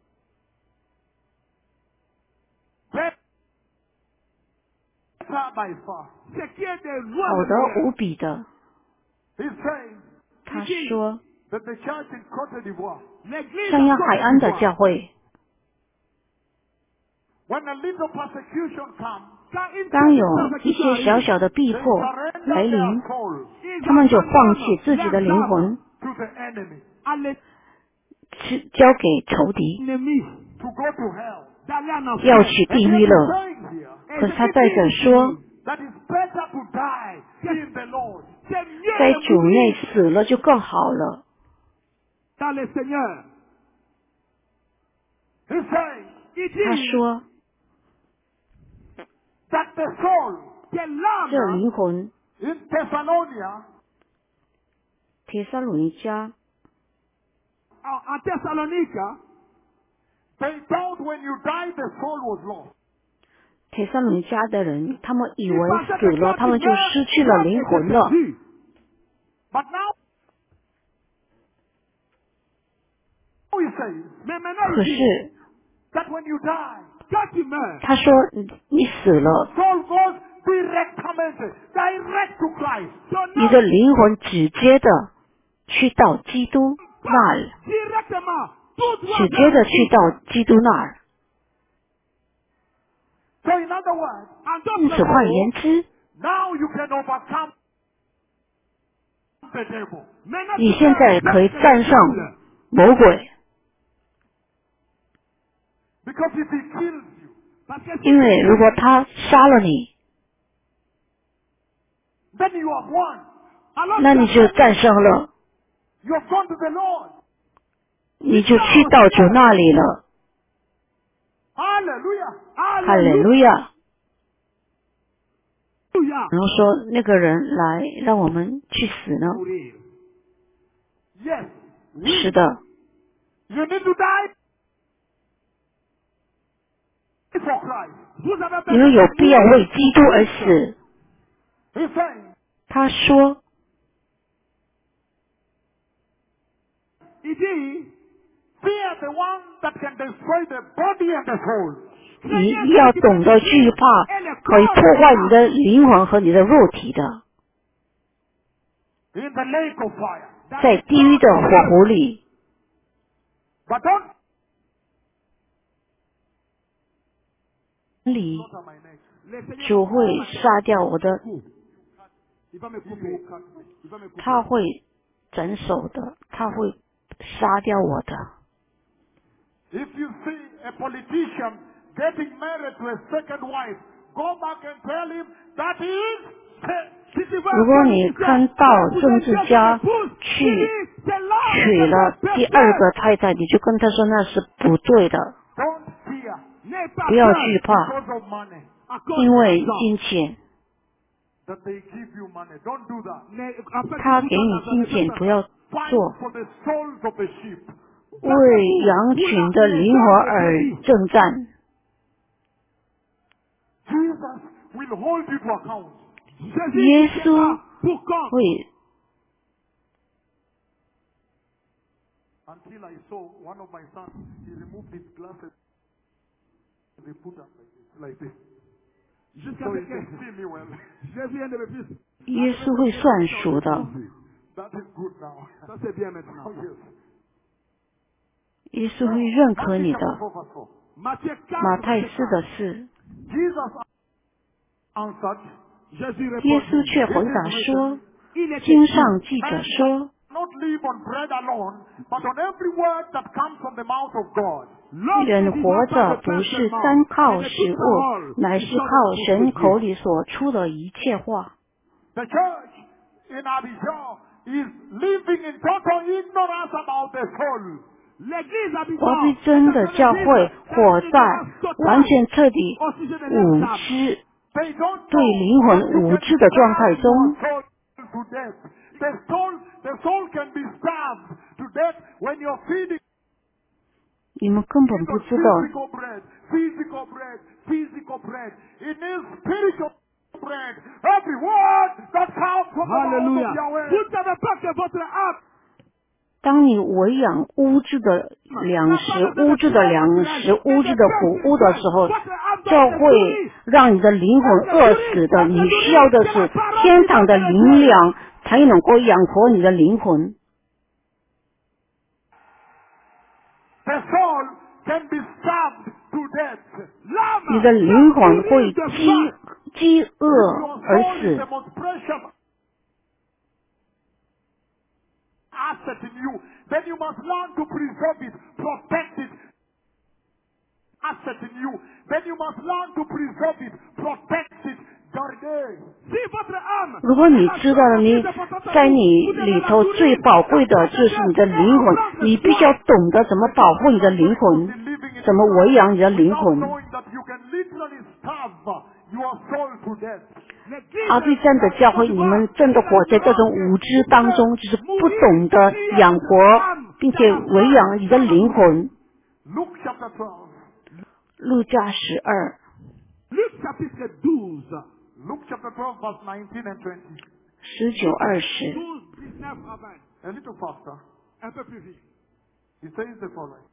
Better by far. C'est qui est de 好 loin le 的 meilleur. 无比的。 He's saying 他说， that the church in Côte d'Ivoire, L'église 上亚 à 海岸的 Côte 教 d'Ivoire, 会， when a little persecution comes, quand une 当有 petite 一 persécution 些小 arrive, 小的逼 they 迫 surrender 来 their 临， soul ils 他们就放 abandonnent 弃自己的 leurs 灵 âmes 魂， to the enemy, à 是交给仇敌， l'ennemi, to go to hell. d'aller en 要 enfer. 去 And 地 yet 狱 he's 了。 saying here Et 可 ce 是他 qui 在 dit 这 ici, 说， that it's better to die in the Lord. c'est mieux 在 de 主内 mourir 死了就更好了。 dans le Seigneur. He's saying Il 他 dit 说， that the soul que 这 l'âme 灵魂， in Thessalonica 铁撒鲁尼迦， en, en Thessalonique, they thought when you died the soul was lost. 铁撒鲁尼迦的人，他们以 il 为 pensait 死 que 了， quand 他 tu 们就 meurs, 失去了 l'âme 灵 était 魂了。 perdue. But now he says 可是 that when you die, 他说你死了， soul goes directamente, direct to Christ. 你的灵魂直接的去到基督那儿，直接的去到基督那儿。 So in other words, 因此换言之， now you can overcome the devil. 你现在可以战胜魔鬼， Because if he kills you, 因为如果他杀了你， then you have won. 那你就战胜了， You have gone to the Lord. 你就去到主那里了。 Hallelujah. 哈利路亚！然后说那个人来让我们去死呢？ Yes. 是的， You need to die for Christ. 你们有必要为基督而死。 He's saying, 他说， fear the one that can destroy the body and the soul. 你要懂得惧怕，可以破坏你的灵魂和你的肉体的， In the lake of fire. 在地狱的火湖里。 But don't 里 slaughter my neck. 主会杀掉我的， He will cut me. 他会斩首的，他会杀掉我的。 If you see a politician getting married to a second wife, go back and tell him that he is sick. 如果你看到政治家去娶了第二个太太，你就跟他说那是不对的， Don't fear 不要惧怕， because of money. 因为金钱， That they give you money. Don't do that. 他给你金钱，不要 Fight 做， for the souls of the sheep. 为羊群的灵魂而征战。 Jesus will hold you to account. 耶稣会 Until I saw one of my sons, he removed his glasses and they put them like this, like this. So he can see me well. 耶稣会算数的， That is good now. Oh, yes. 耶稣会认可 Matthew 你 chapter 的。 four, verse four. 马太四的四， Jesus answered, 耶稣却回答说：“经上记着说， not live on bread alone, but on every word that comes from the mouth of God. 人活着不是单靠食物，乃是靠神口里所出的一切话。” The church in Abidjan is living in total ignorance about the soul. 华必真的教会活在完全彻底无知、 They don't 对 know 灵魂无知的状态中。 soul to death. The soul, the soul can be starved to death when you're feeding 你们根本不 on 知道， physical bread, physical bread, physical bread. It is spiritual bread. Every word that comes from the mouth of Yahweh. 当你喂养污质的粮食、污质的粮食、污质的谷物的时候，就会让你的灵魂饿死的。你需要的是天堂的灵粮，才能够养活你的灵魂。 The soul can be starved to death. 你的灵魂会饥饥饿 Your 而 soul is 死 the。most precious asset in you. Then you must learn to preserve it, protect it. Asset in you. Then you must learn to preserve it, protect it. Garde. 如果你知道了你在你里头最宝贵的就是你的灵魂，你必须要懂得怎么保护你的灵魂，怎么喂养你的灵 Without 魂。 knowing that you can literally starve your soul to death. 阿必真的教会你们真的活在这种无知当中，就是不懂得养活并且喂养你的灵魂。 Luke chapter twelve. 路加十二， Luke chapter twelve, verse nineteen and twenty. 十九二十， A little faster. Un peu plus vite. He says the following.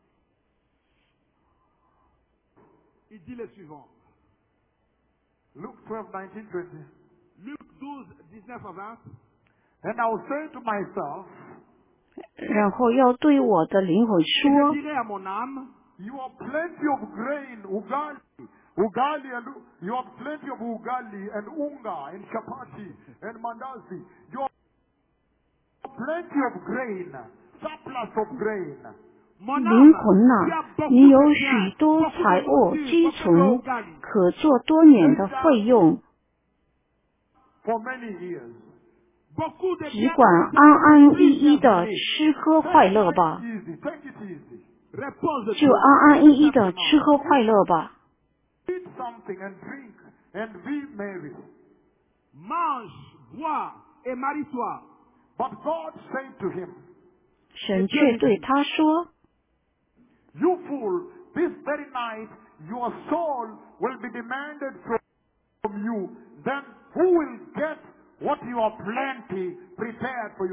Il dit le suivant. Luke twelve, nineteen, twenty. Luc douze, dix-neuf à vingt. And I will say to myself, 然后要对我的灵魂 Et 说 je dirai à mon âme, you have plenty of grain, ugali, ugali, and you have plenty of ugali and unga and chapati and mandazi. You have plenty of grain, surplus of grain. mon 灵 âme, 魂 tu 呐、 as beaucoup 你有 de 许 biens, 多 beaucoup 财 de 物 nourriture, 积 beaucoup de 存， ugali. 可做多年的费用， For many years. Beaucoup de 只 biens 管 pour 安安逸逸 plusieurs 的 années. 吃喝快乐 Take 吧， it easy, take it easy. Réponse de 就 Dieu. 安安逸逸的 Simplement. 吃喝快乐吧。 Eat something and drink and be merry. Mange, bois et marie-toi. But God said to him, 神却对他说 you fool, this very night your soul will be demanded from you. Then who will get what you have plenty prepared for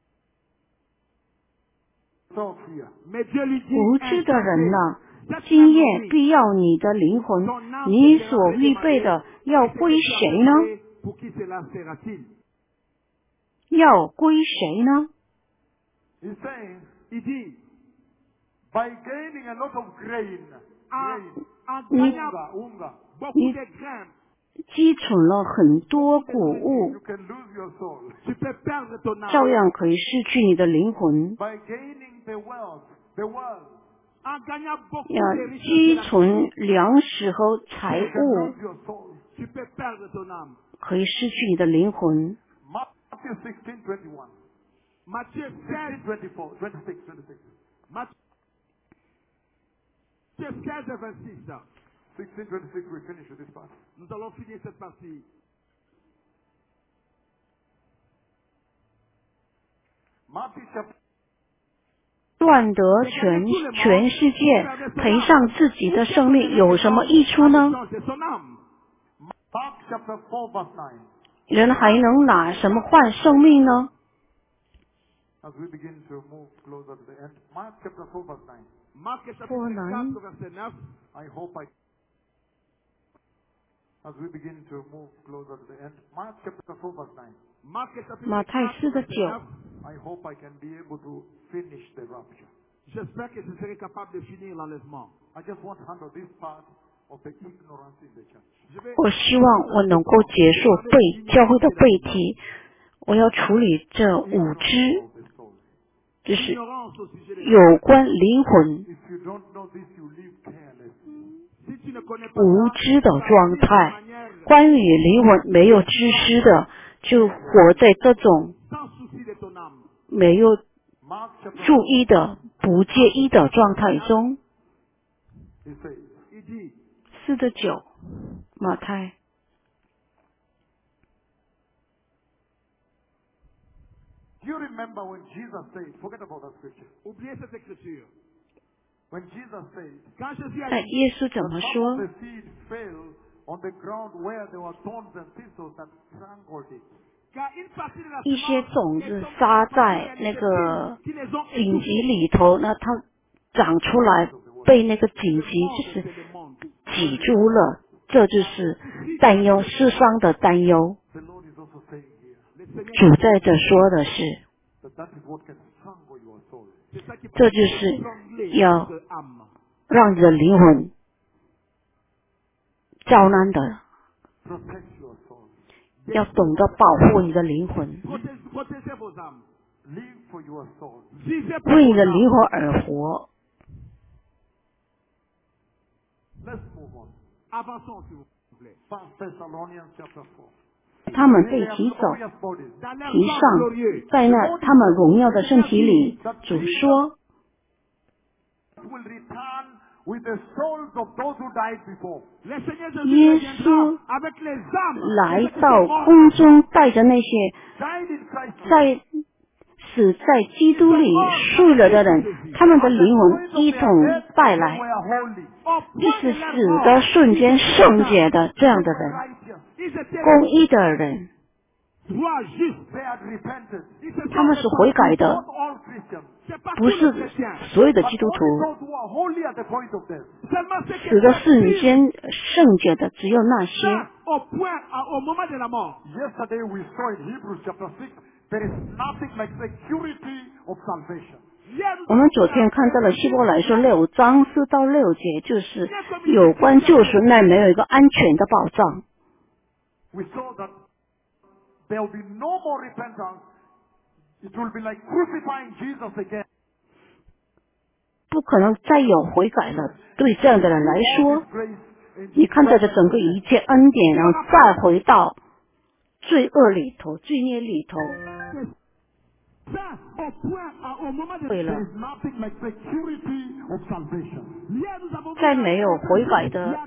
yourself here? Mais Dieu lui dit, 无知的人呐、 insensé, 今夜必要你的灵魂，你所预备的要归谁呢？ Pour qui cela sera-t-il? 要归谁呢？ He's saying, Il dit, by gaining a lot of grain, en, grain, en gagnant unga, unga, beaucoup de grains, 积存了很多谷物 you，can lose your soul. tu peux perdre ton 照 âme. 样可以失去你的灵魂。 By gaining the wealth, the world, En gagnant beaucoup 要 de 积 richesses, de la 存粮食和财 you can 物， lose your soul. tu peux perdre ton âme. 可以失去你的灵魂。 Matthew sixteen, twenty-one. Matthieu sixteen, seize, twenty-four, twenty-six, twenty-six. Matthieu seize, vingt-six. sixteen, twenty-six, we finish with this part. Nous allons finir cette partie. Matthew chapter 赚得全全世界，赔上自己的生命，有什么益处呢？ C'est son âme. Mark chapter four, verse nine. 人还能拿什么换生命呢？ As we begin to move closer to the end. Mark chapter four, verse nine. Marc chapitre Four, nine. quatre, verset neuf. I hope I. As we begin to move closer to the end. Mark chapter four, verse nine. Marc chapitre 马太 quatre, 四的 verset 九， neuf. I hope I can be able to finish the rapture. J'espère que je serai capable de finir l'enlèvement. I just want to handle this part of the ignorance in the church. Je vais 我希望我能够结束背教会的背题，我要处理这五 Ignorance 支， of the soul. 就是 ignorance au sujet de 有关灵魂 If you don't know this, you live carelessly. Si tu ne connais pas 无 ça, 知的 tu 状 vas vivre de 态。 manière 关于灵魂没有知识的，就活在这种 sans souci de ton âme. 没有 Mark chapter 注意的、不介意的状态中。 he says, Il dit, 四的九，马太。 do you remember when Jesus said, forget about that scripture. oubliez cette écriture. When Jesus said, Quand Jésus a 哎， dit, 耶稣 that 怎么 some 说 of？the seed fell on the ground where there were thorns and thistles that strangled it. car une partie de la 一些 semence 种 est 子 tombée 撒 dans 在 les 那 épines 个 qui les ont 荆棘 étouffés. 里头，那它长出来被那个荆棘 Le 就 monde, 是 c'est le monde. 挤住了，这就是担忧世上的担忧。 The Lord is also saying here Le Seigneur, 主在这说的是， that that is what can strangle your soul. c'est ça qui peut 这就是 étrangler 要 votre âme. 让你的灵魂遭难的， Protect your soul. 要懂得保护你的灵魂， Protégez, protégez vos âmes. Live for your soul. Vivez pour 为你 vos 的 âmes. 灵魂而活。 Let's move on. Avançons, s'il vous plaît. First Thessalonians chapter four. 他们 They 被 have 提走， glorious bodies. Dans leur 提 corps 上 glorieux, 在那他们荣耀的身体里。主说， Will return with the souls of those who died before. le Seigneur Jésus 耶 reviendra 稣 avec les âmes 来 de ceux qui 到 sont morts 空中，带着那些 Died in Christ. 在死在基督里睡了的人，他们的灵魂一同带 They 来， were holy. au 一 point 是 de leur 死 mort. 的瞬间圣洁的这样的人， Righteous. Ils étaient 公义的人， droit, juste. They had repented. Ils se sont 他们是悔改 Not 的， all Christians, c'est pas 不 tous les 是 chrétiens. 所有的 but 基督 only 徒。 those who are holy at the point of death. Seulement ceux qui 死的 étaient 瞬 purs 间圣洁的只有那些。 au point, à- au moment de la mort. Yesterday we saw in Hebrews chapter six, there is nothing like security of salvation. Hier, nous 我们昨天看到了希伯来书六章四到六节，就是有关救赎那没有一个安全的保障。 We saw that there will be no more repentance. It will be like crucifying Jesus again. 不可能再有悔改了。对这样的人来 All 说 this，grace and 你看到的整个一切恩典，然后再回到罪恶里头、罪孽里头， ça, au point, à- au moment de 对了 there，is nothing like security of salvation. hier, nous avons vu 再没有悔改 il y 的 a-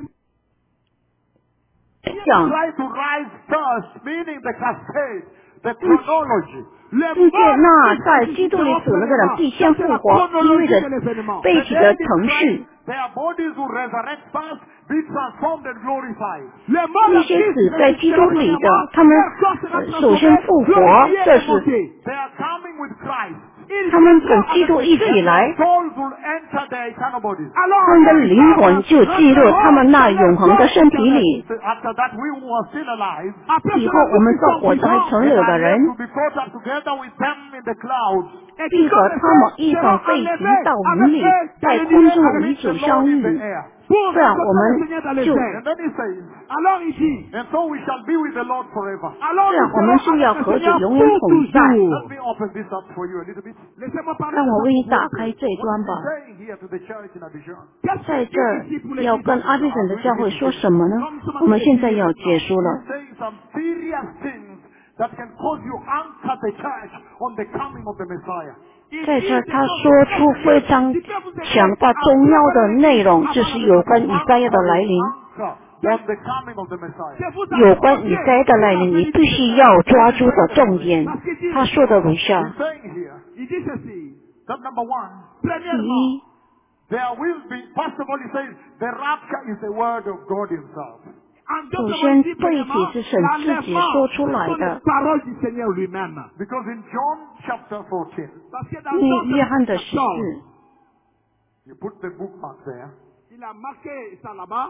像 Try to rise first, meaning the cascade, the chronology. les 遇见那 morts 在基督里死那个人必先复活，因为着背起的程序， Their bodies will resurrect first, be transformed and glorified. les morts 那 de 些 Christ 死在基督里的 ressusciteront， 他们 leur corps sera 呃 transformé, 首先复活， glorifié 这 et 是 monté. They are coming with Christ. Ils 他们 viendront 跟基督 avec 一 Christ. 起来， Souls will enter their eternal bodies. alors 他们的灵魂就进入他们那永恒的身体里。 So after that, we who are still alive 以后我们这活着还存留的 are 人 left，to be caught up together with them in the clouds. 必和他们一同被提到云里，在空中与主 The 相 Lord in 遇。 the air. pour 这样 rencontrer 我 le 们 Seigneur dans les 就 airs. And then he says, Alors il dit, and so we shall be with the Lord forever. alors 这样 nous 我们 serons 就要 avec le 和主 Seigneur 永远 pour 同在。 Let toujours. me open this up for you a little bit. Laissez-moi parler 让 de 我 ça 为你 pour 打 vous. 开这一 What 端 is 吧。 he saying here to the church in Abidjan? 在在这儿要跟阿比神的教会说什么呢？ 我我们现在要结束了。 He's saying some serious things that can cause you anchor the church on the coming of the Messiah. 在这儿他说出非常强大重要的内容，就是有关以赛亚的来临。 Anchor on the coming of the Messiah. 有关以赛亚的来临，你必须要抓住的重点。他说的如下： He's saying here Il dit ceci. that number one, 第 Premièrement, 一， there will be, first of all, he says, the rapture is the word of God himself. en 首 d'autres 先 mots, il dit 背 premièrement, 起是神自己 l'enlèvement, 说 ce 出来 sont les 的。 paroles du Seigneur lui-même. Because in John chapter fourteen, Parce que dans 因为 Jean 约翰的 chapitre 十 quatorze, 四， you put the bookmark there. il a marqué ça là-bas.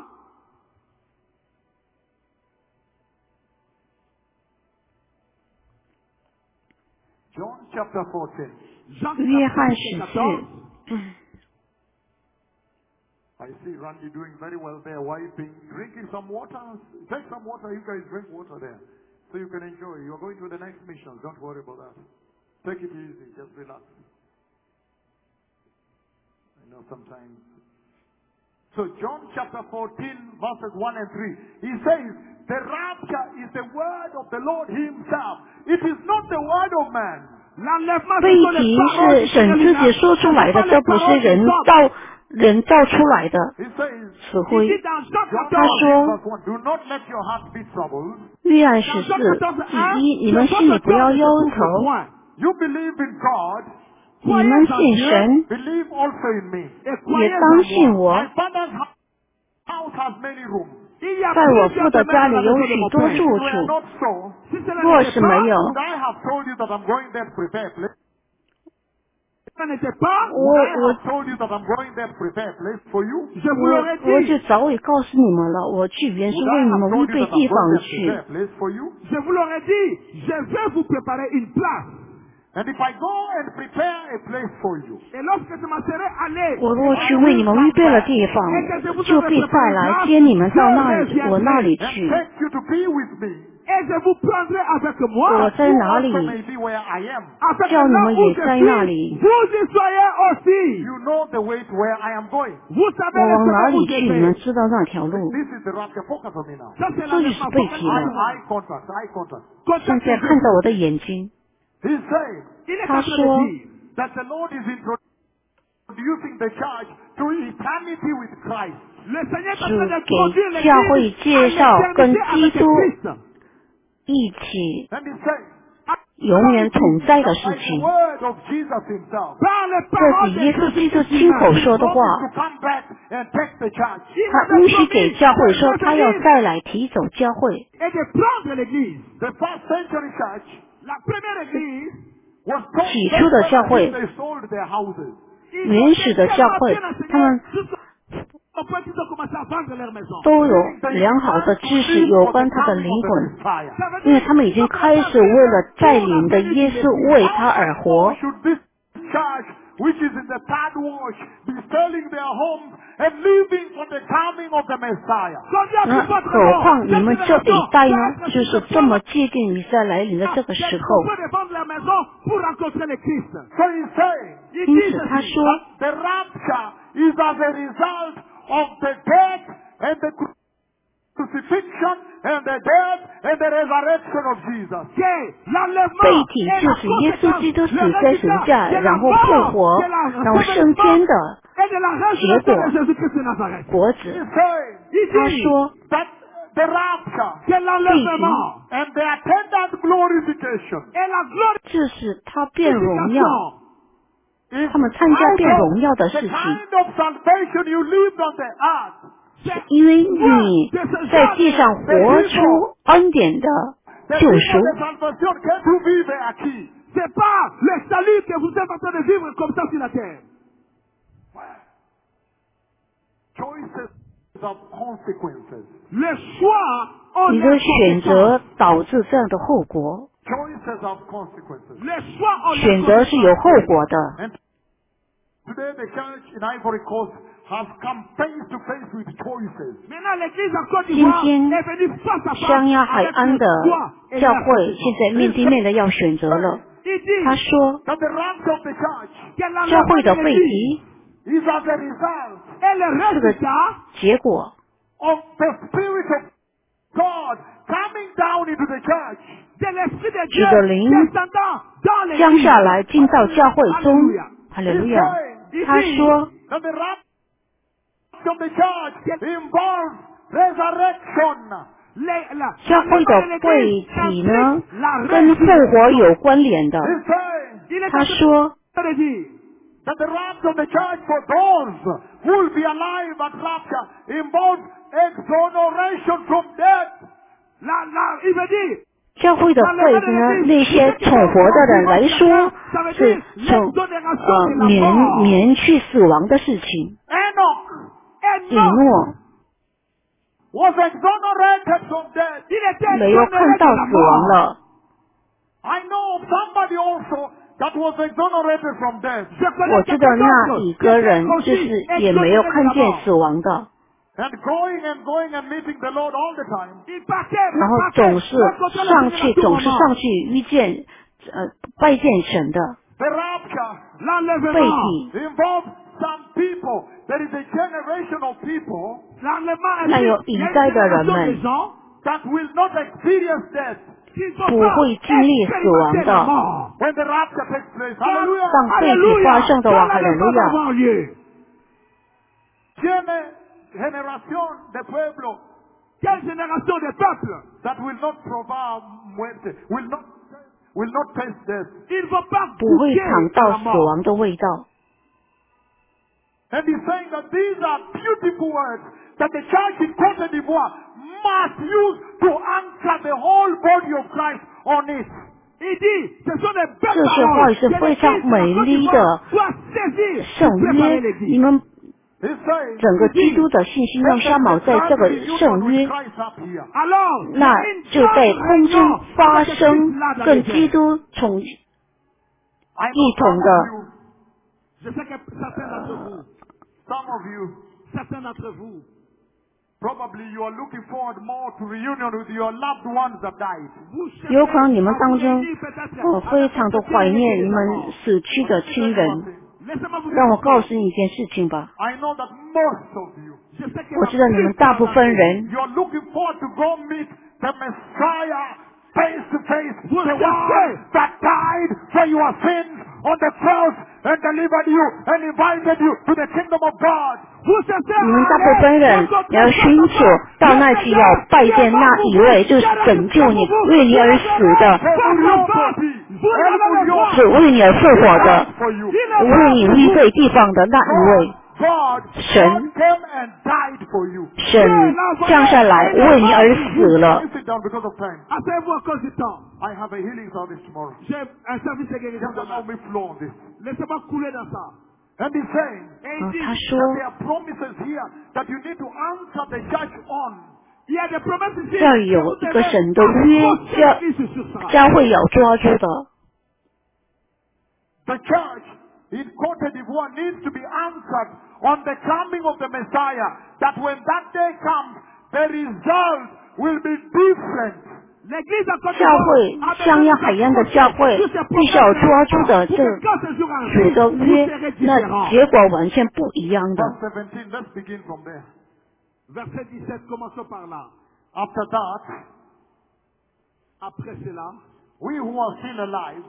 John chapter fourteen. Jean 约翰 chapitre 十 quatorze. 四， I see Randy doing very well there, wiping, drinking some water. Take some water. You guys drink water there. So you can enjoy. You're going to the next mission. Don't worry about that. Take it easy. Just relax. I know sometimes. So John chapter fourteen, verses one and three. He says, the rapture is the word of the Lord himself. It is not the word of man. L'enlèvement, 背 ce sont les 题 paroles 是 du 神 Seigneur 自己 lui-même. 说 Ce 出 ne 来 sont pas 的， les 这不是 paroles 人 des hommes. 造人造出来的 He says, 词 Il 汇 dit。dans Jean John 他 quatorze, 说 verse one, do not let your heart be troubled. 约翰十四第一，你们心里不要忧愁， You believe in God. 你们信神， Believe also in me. 也当信我。 My father's house has many rooms. 在我父的家里有许多 If 住 it were 处， not so, 若是没有， would I have told you that I'm going there to prepare a place? ça n'était pas, Oh, Would I oh. have told you that I'm going there to prepare a place for you? je vous 我 l'aurais 我就 dit. 早已告诉你们了，我去原是 Would 为 I 你 have 们预 told you 备 that 地 I'm 方 going there to 去 prepare。a place for you? Je vous l'aurais dit. Je vais vous préparer une place. And if I go and prepare a place for you, Et lorsque je m'en serai allé, 我若去为你们预备了地方，就必再来接你们到那里我那里 and 去。 take you to be with me, et je vous prendrai avec 我 moi, 在 you 哪 also 里， may be where I am. afin que 叫你 là 们 où 也 je 在那里。 suis, vous y soyez aussi. You know the way to where I am going. Vous 我 savez le 往哪 chemin où 里 je 去，你们 vais. 知道那条路。 This is the rapture. Focus on me now. Ça, c'est 这就是 l'enlèvement. 背题 Eye, 了。 eye contact, eye contact. 现在看到我的眼睛， He's saying Il est 他 en train 说 de dire, that the Lord is introducing the church to eternity with Christ. le Seigneur est en 主 train d'introduire 给教会 l'Église 介 à 绍跟 l'éternité 基 avec 督 Christ. 一起 And he says, 永远同在的事 by the 情。 word of Jesus himself. 这是耶稣基督亲口说的话。 To come back and take the church. 他应许给教会说，他要再来提走教会。 Et de prendre l'église. The first century church La première église. was told 起初的教会 they sold their houses. 原始的教会，他们 Au point qu'ils ont commencé à vendre leur maison. 都有良好的知识有关他的灵魂，因为他们已经开始为了再临的耶稣为他而活。 Should this church, which is in the third watch, be selling their homes and living for the coming of the Messiah? 那何况你们这一代呢，就是这么接近弥赛来临的这个时候。 So he's saying, 因此他说， the rapture is as a result of the death and the crucifixion and the death and the resurrection of Jesus. 背体就是耶稣基督死在十字架，然后复活，然后升天的结果果子。 He's saying 他说， that the rapture 背体 and the attendant glorification 这是他变荣耀， is 他们参加变荣耀的 the 事情。 kind of salvation you lived on the earth. 因为你在地上活出恩典的 The 救 people 赎， de salvation que tu vives aquí. C'est pas le salut que vous êtes en train de vivre comme ça sur la terre. Choices of consequences. Le choix, on 你的选择导致这样的后果， Choices of consequences. Le choix, on 选择是有后果的。 And today the church in Ivory Coast has come face to face with choices. Maintenant, l'église en Côte 今 d'Ivoire 天 est venue face à face 香亚海 avec 安 le 的 choix et 教 la 会现在面对面的要选择了。 Il dit 他说， That the rapture of the church que 教会的 l'enlèvement de 背 l'église 题 is as a result est le résultat 结果 of the Spirit of God coming down into the church. de l'Esprit de 主的 Dieu 灵 descendant dans 降 l'église. 下来进到教会中。 Alléluia. 哈利路亚！他说， That the rapture of the church involves resurrection. 教会的背体呢，跟复活有关联的。 He's saying 他说， that the rapture of the church for those who will be alive at rapture involves exoneration from death. 教会的会子呢，那些宠活的人来说，是从呃免免去死亡的事情。 Enoch 以诺 was exonerated from death. 没有看到死亡了。 I know of somebody also that was exonerated from death. 我知道那一个人就是也没有看见死亡的， And going and going and meeting the Lord all the time. 然后总是上去，总是上去遇见呃拜见神的 The rapture 背体。 involves some people. There is a generation of people 那有一代的人们 that will not experience death 不会经历死亡的。 when the rapture takes place. Hallelujah. 当背体发生的话，哈利路亚。 Tiene generación de pueblo Quelle génération de peuples that will not provoke muerte, will not, will not taste death. ils vont pas 不会 goûter 尝 à 到 la 死 mort. 亡的味道。 And he's saying that these are beautiful words that the church in Côte d'Ivoire must use to anchor the whole body of Christ on it. Il dit, ce sont des belles 这些话 paroles 语是 que 非常 l'Église 美 de Côte 丽 d'Ivoire 的 doit saisir 圣 pour préparer 约， l'Église. 你们 He's saying 整个基督的信心要沙锚在这个圣约， Christ up here. Alors, 那就在空中发生跟基督从 I know 一同 some 的 of you, je sais que certains d'entre vous, some of you, certains d'entre vous, probably you are looking forward more to reunion with your loved ones that died. 有可能你们当中，我非常的怀念你们死去的亲人。 laissez-moi vous 让我 dire, 告诉你一件事情吧， I know that most of you, je sais que 我知道你们大部分人 you are looking forward to go meet the Messiah face to face, Vous the cherchez. one that died for your sins on the cross and delivered you and invited you to the kingdom of God. 你们大部分人也要寻求到那里要拜见那一位，就是拯救你、为你而死的。 Él murió por ti. Él murió 是为你而复活的，为你预备地方的那一位。神，神降下来为你而死了。 I have a healing service tomorrow. Just allow me flow on this. And he's saying that there are promises here that you need to answer the church on. 这儿有一个神的约，教教会要抓住的。 The church in Cote d'Ivoire needs to be answered on the coming of the Messiah. That when that day comes, the result will be different. 教会像要海洋的教会，必须要抓住的这主的约，那结果完全不一样的。 Verse seventeen, let's begin from there. Verset dix-sept, commençons par là. After that, Après cela, we who are still alive,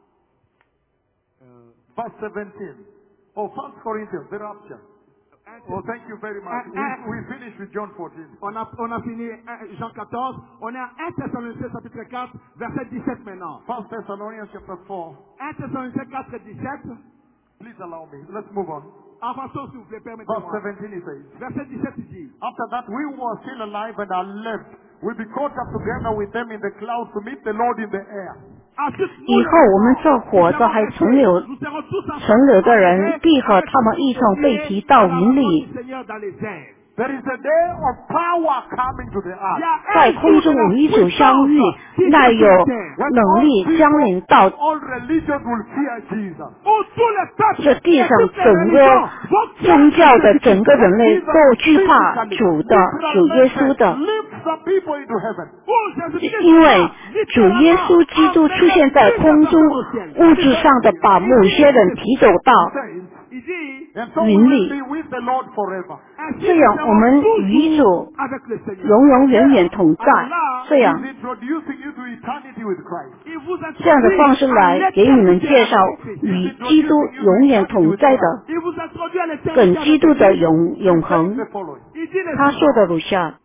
verse seventeen. Oh, First Corinthians, the rapture. Oh, thank you very much. We, we finished with John fourteen. On a, on a fini Jean quatorze. On est à un Thessaloniciens chapitre quatre, verset dix-sept maintenant. First Thessalonians chapter four. un Thessaloniciens quatre, dix-sept. Please allow me. Let's move on. Avançons s'il vous plaît, Verse permettez-moi. seventeen he says, Verset dix-sept il dit. after that we who are still alive and are left will be caught up together with them in the clouds to meet the Lord in the air. 以后我们这活着还存留存留的人，必和他们一同被提到云里。 There is a day of power coming to the earth. 在空中与主相遇，那有能力降临到 All religions will fear Jesus. 这地上整个宗教的整个人类都惧怕主的主耶稣的， Lift some people into heaven. 因为主耶稣基督出现在空中，物质上的把某些人提走到 And so we will be with the Lord forever. 这样我们与主永永远远同在。这样 He's introducing you to eternity with Christ. 这样的方式来给你们介绍与基督永远同在的，跟基督的永永恒。 The following. 他说的如下：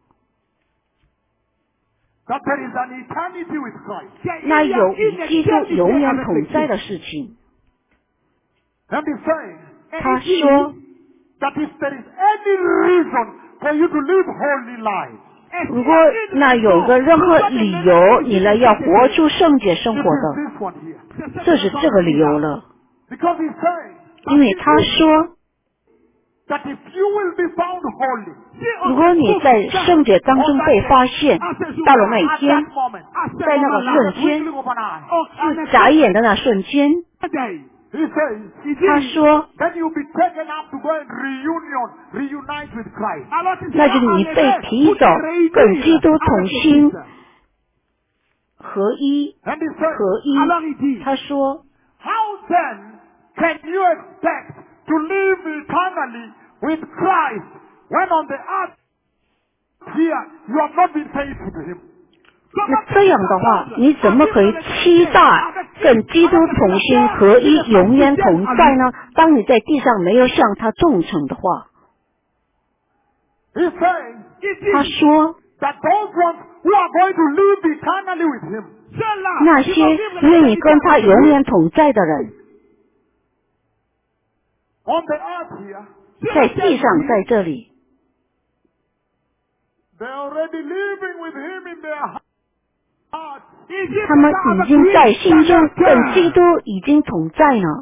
That there is an eternity with Christ. 那有与基督永远同在的事情。 And he's saying 他说， that if there is any reason for you to live holy lives, 如果那有个任何理由你来要活出圣洁生活 it 的， is this one here. 这是这个理由了。 Because he's saying 因为他说， that if you will be found holy, 如果你在圣洁当中被发现，到了那一 at 天， that moment, 在那个瞬 twinkling 间， of an eye, 是眨眼的那瞬间， he says, 他说， then you'll be taken up to go and reunion, reunite with Christ. 那就是你被提走，跟基督同心合一 And he says, 合一。他说， how then can you expect to live eternally with Christ when on the earth here you have not been faithful to him? 那这样的话，你怎么可以期待跟基督同心合一，永远同在呢？当你在地上没有向他忠诚的话， He's saying 他说， that those ones who are going to live eternally with him, 那些愿意跟他永远同在的人， on the earth here, 在地上在这里， they're already living with him in their hearts. 他们已经在心中跟基督已经同在了。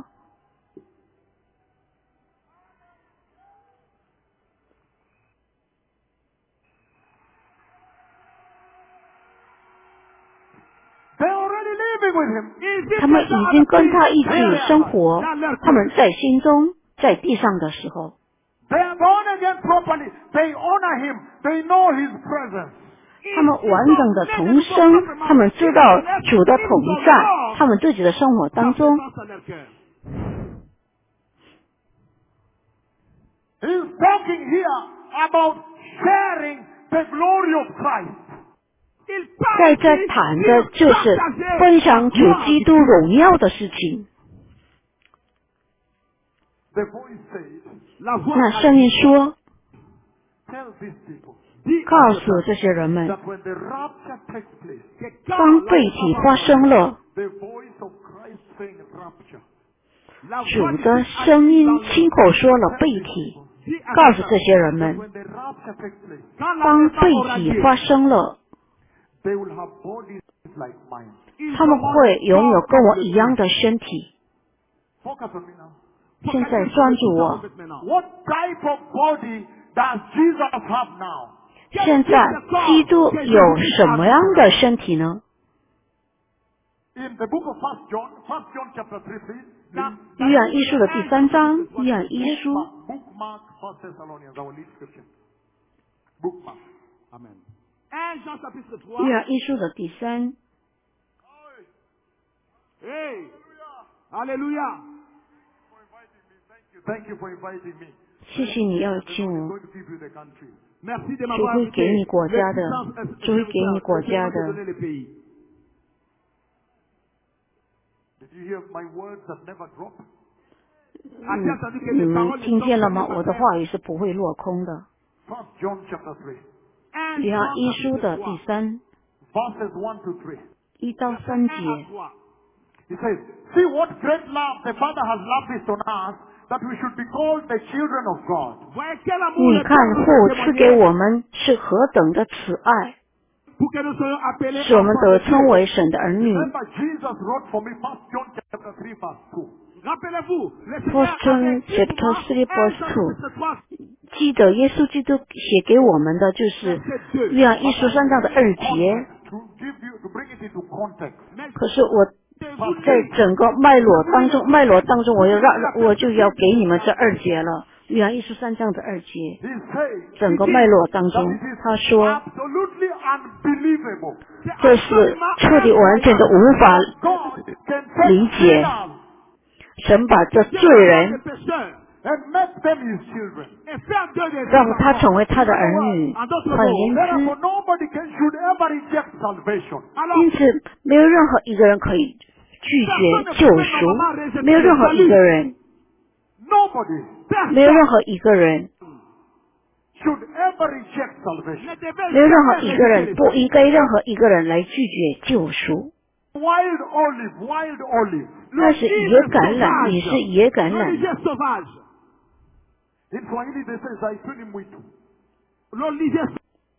They're already living with him. 他们已经跟他一起生活，他们在心中在地上的时候， They are born again properly. They honor him. They know his presence. 他们完整的重生，他们知道主的同在，他们自己的生活当中， He's talking here about sharing the glory of Christ. 在这谈的就是分享主基督荣耀的事情。 The voice says, 那圣经说， tell these people 告诉这些人们， that when the rapture takes place, 当被提发生了， the voice of Christ saying rapture, 主的声音亲口说了被提，告诉这些人们， when the rapture takes place, 当被提发生了， they will have bodies like mine. 他们会拥有跟我一样的身体。 Focus on me now. 现在专注我， What type of body does Jesus have now? 现在基督有什么样的身体呢？ In the book of First John, First John chapter three, please. 约翰一书的第三章，约翰一书 Bookmark First Thessalonians, our lead scripture. Bookmark. Amen. 约翰一书的第三， Alléluia. Thank you for inviting me. 谢谢你邀请 I'm 我， going to give you the country. Merci de 主 m'avoir 会给你 invité. 国家的， L'existence- 主会给你国家 Je vais 的 vous。donner les pays. Did you hear my words that never drop? As-tu entendu que 你 mes 们 paroles 听 ne 见了 tombent 吗？ pas 我的 terre? 话语是不会落空的。 First John chapter three, 约翰一书的第三 verses one to three. 一到三节， He says, see what great love the Father has lavished on us, that we should be called the children of God. Voyez quel amour 你 le 看 Père nous 父 a 赐给 témoigné 我们是何等的慈爱， pour que nous soyons appelés 使我们 enfants 得 de 称 Dieu. 为神的儿女。 Remember, Jesus wrote for me First John chapter three, verse two. Rappelez-vous, le Seigneur First John avait écrit chapter pour moi three, un verse Jean two. chapitre trois, 记得耶稣基督写给我们的就是约翰一书三章的二节， Context, to give you, to bring it into context. 可是我在整个脉络当中，脉络当中，我要让我就要给你们这二节了。约翰一书三章的二节， He says 整个脉络当 that 中 it is 他说， absolutely unbelievable. 这是彻底完全的无法 God can take 理解， sinners 神把这 Dieu 罪 prend 人 des pécheurs and make them His children. et fait d'eux des 让他 enfants. 成为他的儿女。 En d'autres 换 mots, 言 Therefore, 之， nobody can, should ever reject salvation. 因 alors, 此没有任何一个人可以拒绝救赎，没有任何一个人， Nobody 没有任何一个人， should ever reject salvation. ne devait 没有任何 jamais 一个 rejeter 人 les 不应该任何一个人来拒绝救赎。 Wild olive, wild olive. 那是野橄榄，也是野橄榄。 L'olivier sauvage. In Swahili, they say zaituni mwitu. L'olivier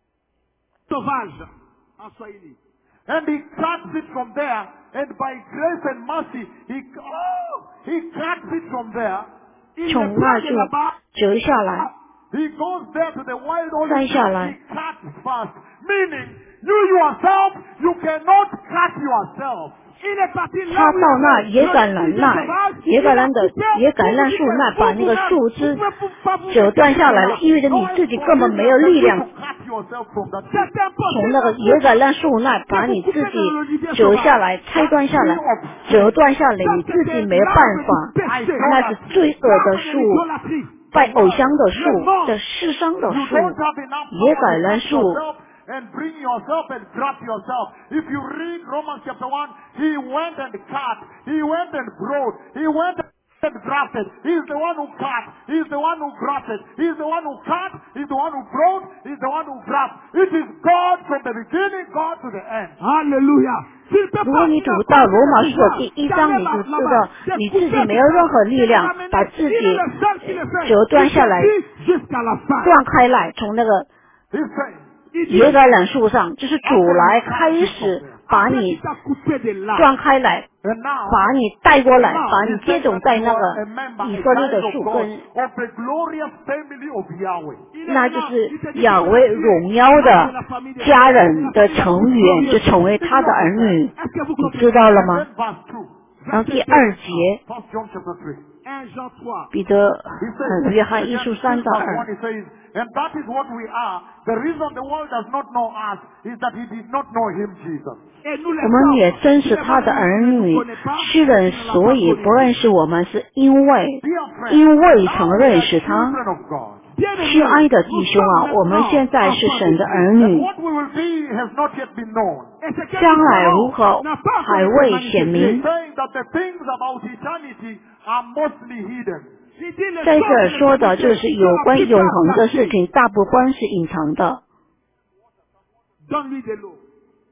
sauvage. En Swahili. And he cuts it from there, and by grace and mercy, he, oh, he cuts it from there. 从那就折下来， He goes there to the wild olive 摘下 tree. 来 He cuts first. Meaning, you yourself, you cannot cut yourself. 他到那野橄榄那，野橄榄的野橄榄树那，把那个树枝折断下来了，意味着你自己根本没有力量 Cut yourself from that. 从那个野橄榄树那把你自己折下来、拆断下来、折断下来，你自己没有办法。那是罪恶的树，拜偶像的树，这世上的 You 树， don't have enough 野 power 橄 to 榄 cut 树。 yourself and bring yourself and grab yourself. If you read Romans chapter one, he went and cut, he went and brought, he went and grafted. He's the one who cut, he's the one who grafted, he's the one who cut, he's the one who brought, he's the one who grafted. It is God from the beginning, God to the end. Alléluia. 如果你读到罗马书的第一章，你就知道你自己没有任何力量把自己折断下来、断开来，从那个 He's saying, 野橄榄树上，就是主来开始把你断开来， and now, 把你带过来，把你 he 接 said 种 that 在 you 那 are 个 a member, 以 a 色列的 child 树 of 根， God, of the glorious family of Yahweh. 那就是亚威荣耀的家人的成员，就成为他的儿女，你知道了 And 吗 then？verse two, 然后第二节， First John chapter three. 彼得 He says, 呃约翰一 again, 书三 still 到 verse 二 one,，he says, and that is what we are. The reason the world does not know us is that he did not know him, Jesus. 我们也真是他的儿女，世人所以不认识我们，是因为 Dear friend, 因为 now 曾 we 认 are 识他。 children of God. 亲爱的弟兄啊，我们现在是神的儿 And 女， what we will be has not yet been known. 将来如何还未显 He's 明。 saying that the things about eternity are mostly hidden. 在这儿说的就是有关永恒的事情，大部分是隐藏的。 Donne-lui de l'eau.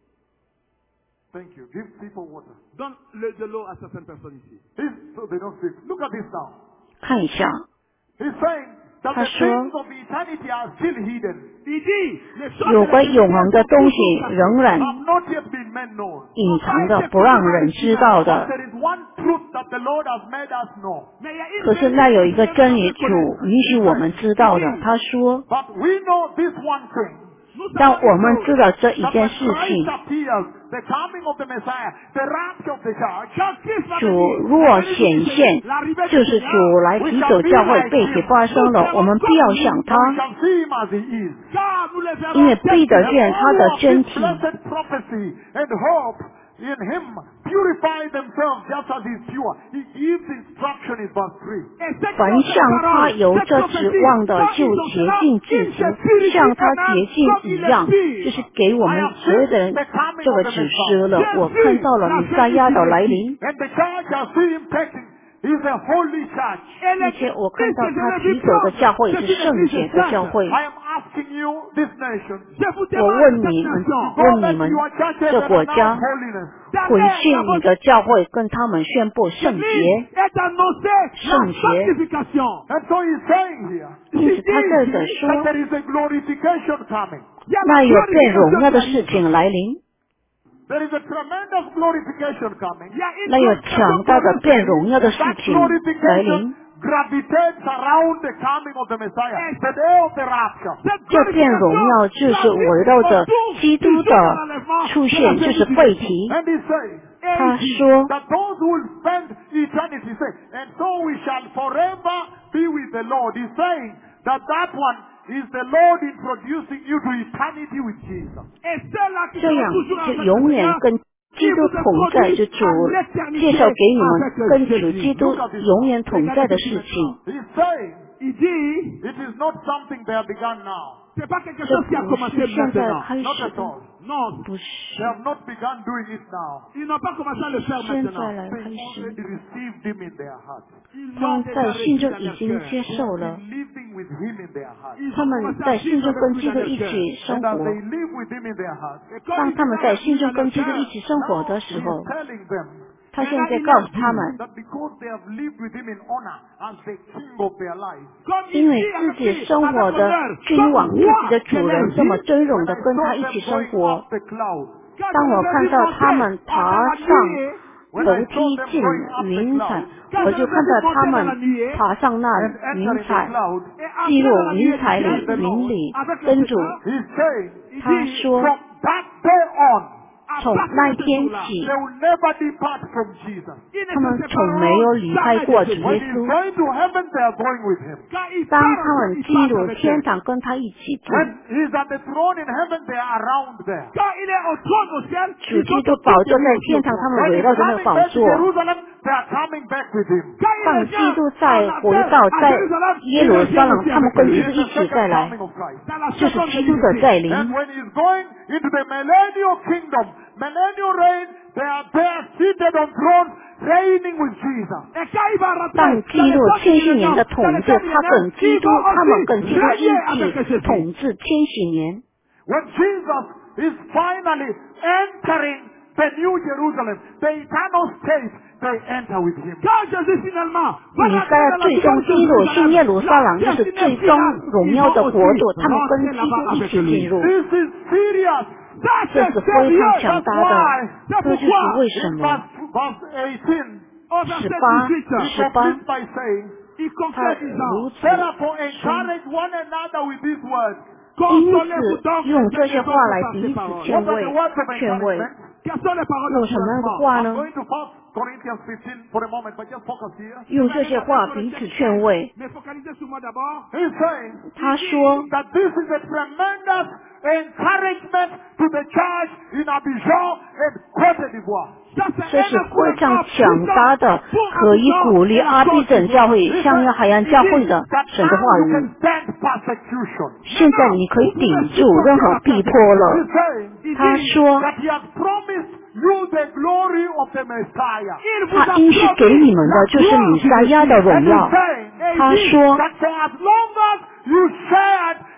Thank you. Give people water. Donne le, de l'eau à certaines personnes ici. This, so they don't speak. Look at this now. 看一下， He's saying that 他 the 说 things of eternity are still hidden. Il dit, les choses 有 de 关 la 永恒的东西仍然 Have not yet been made known. 隐藏的，不让人知道 But 的。 there is one truth that the Lord has made us know. Mais il y a une 可是那有一个真理主允许我们知道的，他说， But we know this one thing. 让我们知道这一 That 件 when 事情， Christ appears, the coming of the Messiah, the rapture of the church, 主若显现，就是主来提走教会被提发生了，我们必要想 we 他， shall see him as he is. 因为必得见他的 All of 真 this 体。 blessed prophecy and hope in him purify themselves just as he is pure. He gives instruction in verse three. 凡向他由这指望的，就洁净自足，像他洁净一样，就是给我们所有的人这个指示了。我看到了弥赛亚的来临， And the church shall see him taking. He is a holy church. 而且我看到他提走的教会是圣洁的教会。 I am asking you, this nation, 我问你们， go 问 back 你们 to your churches 这 and 国 announce 家， holiness. 回去你的教会，跟他们宣布圣洁。 圣洁。 And so he's saying here 因此他在这 that 说， there is a glorification coming. 那有变荣耀的事情来临， There is a tremendous glorification coming. 那有强大的变荣耀的事 That 情来 glorification 临。 gravitates around the coming of the Messiah, the day of the rapture. 这变荣耀就是围绕着基督的出现，就是背题。 And he says 他说， that those who will spend eternity say, and so we shall forever be with the Lord. He's saying that that one is the Lord introducing you to eternity with Jesus. 这样就永远跟基督同在，就主介绍给你们跟主基督永远同在的事情。 He's saying Il dit, it is not something they have begun now. c'est pas quelque chose qui a commencé 这不是现在 maintenant. 开 Not 始 at 的， all. Non, 不 They 是 have not begun doing it now. ils n'ont pas commencé à le faire 现在 maintenant. 来 They 开始。 already received him in their heart. Ils 他 l'ont 们 déjà 在信 reçu 中 dans 已 leur 经 cœur. 接受了， Been living with him in their heart. Ils 他 ont 们 commencé 在 à 信 vivre 中跟 avec lui 基 dans 督 leur 一 cœur. 起生 And as 活。 they live with him in their heart, Et quand 当 ils 他们 vivent 在 avec 信 lui 中 dans 跟 leur 基督一 cœur, 起生活的时 he's 候， telling them 他现在告诉他们， that because they have lived with him in honor as the king of their lives, comme 因 il 为 vit 自 avec 己 lui 生 avec 活的 honneur, 君王、 comme 自己 roi 的主人这么 qu'elle est. 尊荣的 I 跟他 saw 一 them 起生 going 活 up。the cloud. Quand 当 je 我 les ai 看 vus 到他 monter 们 en 爬 la 上 nuée, 楼梯进云彩，我就看到他们爬上那 And 云 entering the 彩， cloud, 进入云彩里、云里，跟主。 he's saying, 他说， from that day on, 从那天起 they，will never depart from Jesus. 他们从没有离开过主 When 耶 he's 稣。 going to heaven, they are going with him. 当他们进入天堂，跟他一起住。 When he's at the throne in heaven, they are around there. quand il est au trône au ciel, 主 ils 基 sont 督 autour 宝 de 座在 lui. 天堂，他们 When 围 he's 绕着那个 coming 宝 back to 座。 Jerusalem, they are coming back with him. Quand il 当 revient 基督 en 再 enfer, 回到 à 在 Jérusalem, 耶 il 路 revient 撒冷， aussi 他们 avec 跟 eux. 基 It's 督一 the 起 second 再来 coming，of Christ. 在la 就是 seconde 基督的 venue. 再临。 And when he's going into the millennial kingdom, millennial reign, they are there seated on thrones, reigning with Jesus. Et quand il va rentrer 当 dans 进入 le 千禧年的 dans 统 le 治，他跟基督，他们跟基督 régner 一 avec 起 Jésus. 统治千禧年。 When Jesus is finally entering the new Jerusalem, the eternal state, they enter with him. Quand Jésus finalement va 弥 rentrer 赛亚 dans la 最终 seconde 进入新耶路撒冷， Jérusalem, 就是最终荣耀的国度，他们跟基督一起进入。 This is serious. 这是非常强 That's 大的， why 这就是为什 in 么 verse, verse eighteen, au verset 十八 dix-huit, he 十八 concludes by saying, il 他 conclut disant, 如此， therefore encourage one another with these words. 因 consolez-vous 此 donc 用 les 这 uns 些 les 话 autres 来 par 彼 ces 此 paroles. 劝 What are 慰 the words of 劝慰。 encouragement? Quelles sont les paroles 用什么样的 d'encouragement? 话 I'm 呢？ going to first Corinthians fifteen for a moment, but just focus here. 用这些话彼此劝慰。 Mais focalisez sur moi d'abord. He's saying 他说， that this is a tremendous encouragement to the church in Abidjan and Côte d'Ivoire. 这是非常强大的，可以鼓励阿比整教会、香港海洋教会的 That 神的 now 话 you 语。 can stand persecution. 现在你可以顶住任何逼迫 He's 了。 saying 他说， that he has promised you the glory of the Messiah. 他应许给你们的就是弥赛亚的荣 And 耀 he's。saying 他说， that for as long as you shared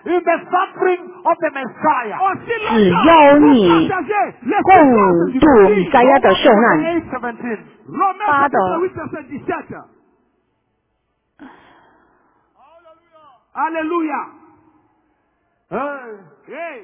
in the suffering of the Messiah. 只要你共度以赛亚的受难。 eight seventeen. 八的 Alléluia. Hey, Hey.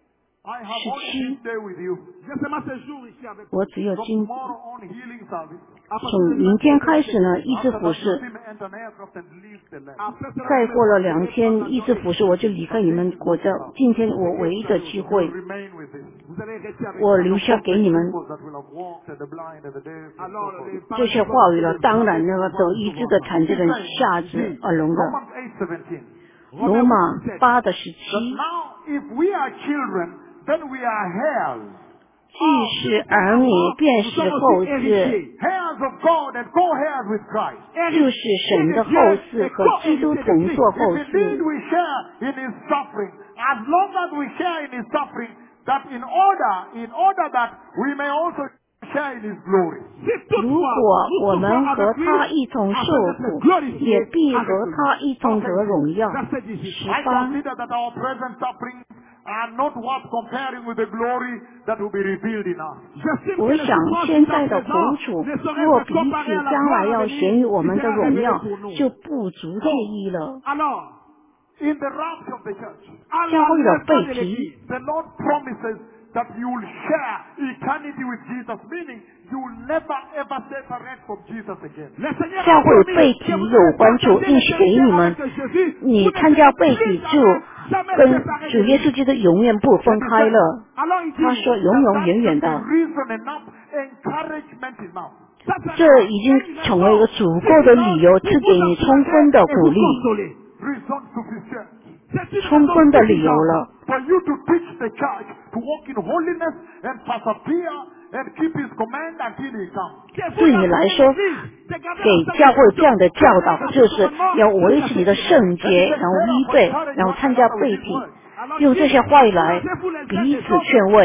I have only this day with you. J'ai seulement ce jour ici avec vous. 我只有 From 今 tomorrow on healing service. 从明天开始呢，医治 After 服 that, you 侍。 see me enter an aircraft and leave the land. Après cela, 再 vous 过了 me- 两天医治服侍，我就离开你们国家。今天我唯一的机 You 会， remain with this. vous allez rester avec 我 moi. 留下给你们 People that will have walked and the blind and the deaf and Alors, so les forth. 这些话语了。当然，那个得医治的残疾人、瞎子、耳聋的。 Romans eight seventeen. 罗马八的十 That 七， now, if we are children, then we are heirs. 既是儿女，便是后嗣， Heirs of God and co-heirs with Christ. 就是神的后嗣和基督同作后 If indeed 嗣。 we share in his suffering, as long as we share in his suffering, that in order, in order that we may also share in his glory. 如果我们和他一同受苦，也必和他一同得荣耀。 十 I 八， consider that our present sufferings are not worth comparing with the glory that will be revealed in us. 我想现在的苦楚，若比起将来要显于我们的荣耀，就不足介意了。 Alors, In the rapture of the church, 教会的背题， the Lord promises that you will share eternity with Jesus, meaning you will never ever separate from Jesus again. 教会背题有关主应许给你们，你参加背题就跟主耶稣基督永远不分开了。 他说永永远远的， Reason enough, encouragement enough. 这已经成为一个足够的理由，赐给你充分的鼓励， Reason sufficient 充分的理由了。 for you to teach the church to walk in holiness and persevere and keep his command until he comes. 对你来说，给教会这样的教导，就是要维持你的圣洁，然后预备，然后参加背题，用这些话语来彼此劝慰。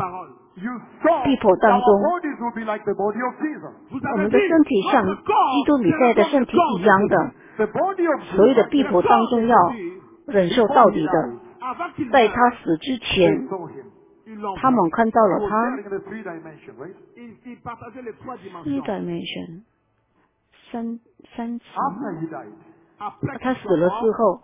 You saw 逼迫当 our 中， bodies will be like the body of Jesus. 我们的身体像基督弥赛亚的身体一样的， The body of 所有的 Jesus, 逼迫当中要忍受到底的。在他死之 they 前， saw him. 他们看到 He 了 was 他 there in the three dimension, right? il partageait les trois three dimensions. dimension 三三层。 After he died 他死了之后，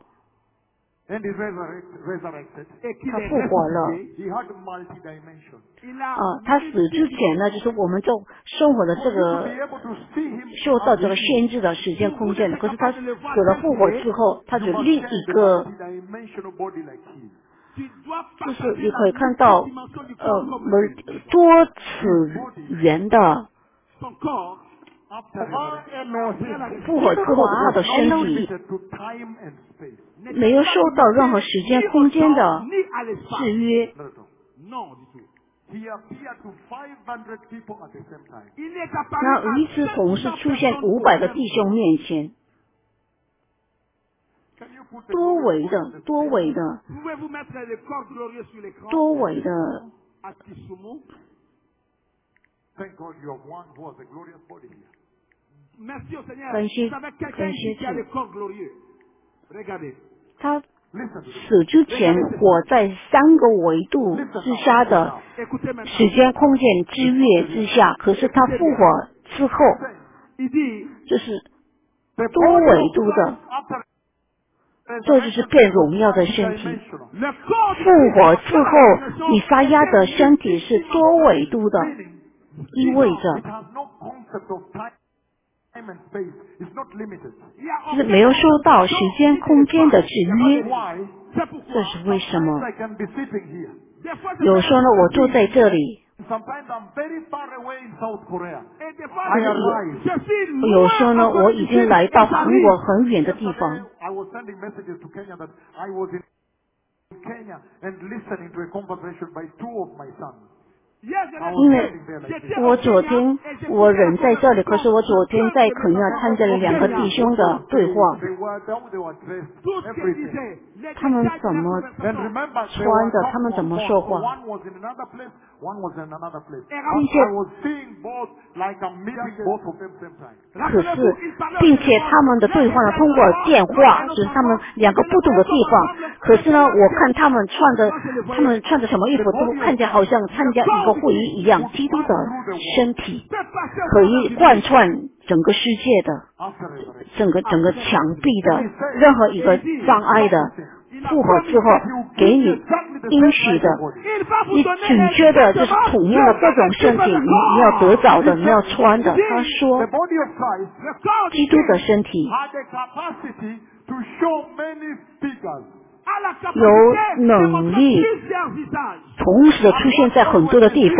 and he resurrect, resurrected, 他复活了。 he had multi-dimension. 啊，他死之前呢，就是我们就生活的这 To 个 be able to see him 受到这个限制的时间空间的。可是他死了复活之后，他就另一个， multi-dimensional body like his. 就是你可以看到，呃，多次元的 Son corps, After Elohim, 复活之后，他的身 not 体 limited to time and space. 没有受到任何时间空间的 ni à l'espace. 制约。 Not at all. Non, du tout. He appeared to five hundred people at the same time. Il est apparu 那 à 与此同时 cinq cents 出现 personnes 五百个弟兄面前， Can you put the 多 glory 维 on 的 the 多维的 Pouvez-vous mettre les corps glorieux sur l'écran? 多维的， À Kisumu. Thank God you have one who has a glorious body here. Merci au Seigneur. 感谢- Vous savez quelqu'un 感谢 ici qui a 主。 les corps glorieux. Regardez. 他 Listen to this. 死之前活在三个维度之下的 Écoutez maintenant. 时间空间之约之下，可是他复活之后， Il dit, 就是多 The body 维 of 度的， Christ after 这就是变荣耀的身体。 dimensional. le corps du 复活 Christ 之后，以撒亚的身体是多维度的， Meaning, 意味 it 着 has no concept of time and space. It's not limited. il y a 就是没有受到时间空间的制约。 Why? C'est pourquoi. 这是为什 Sometimes 么？ I can be sitting here. Des fois, je 有时候呢，我坐在这里， Sometimes I'm very far away in South Korea. Et des fois, I je- arrive. je suis 有 loin 时候呢， encore 我已经 d'ici, 来到 et 韩 j'arrive. 国很远的地 Yesterday, 方。 I was sending messages to Kenya that I was in Kenya and listening to a conversation by two of my sons. Hier, je 因 l'ai 为 fait. J'étais 我 au 昨 Kenya 天 et j'ai 我 écouté 人 la 在这里，可是我 conversation 昨天在 de 肯亚 mes 参加了 enfants 两 au 个 Kenya. 弟兄的对话， They were, they were dressed, Tout ce qu'ils everything. disaient, les 他们 détails de 怎 la 么 And conversation. remember, they 穿 were 的， not 他们怎么 on 说 phone. 话。 One was in another place, one was in another place. Et But raconte- I was seeing both, like I'm meeting both of them same time. 可是，并且他们的对话呢，通过电话，就是他们两个不同的地方， 可是呢，我看他们穿着他们穿着什么衣服都看起来好像参加一个会议一样。基督的身体可以贯穿整个世界的整个整个墙壁的任何一个障碍的复活之后给你应许的，你紧缺的就是同样的各种身体，你你要得着的，你要穿的。他说，基督的身体有能力同时的出现在很多的地方。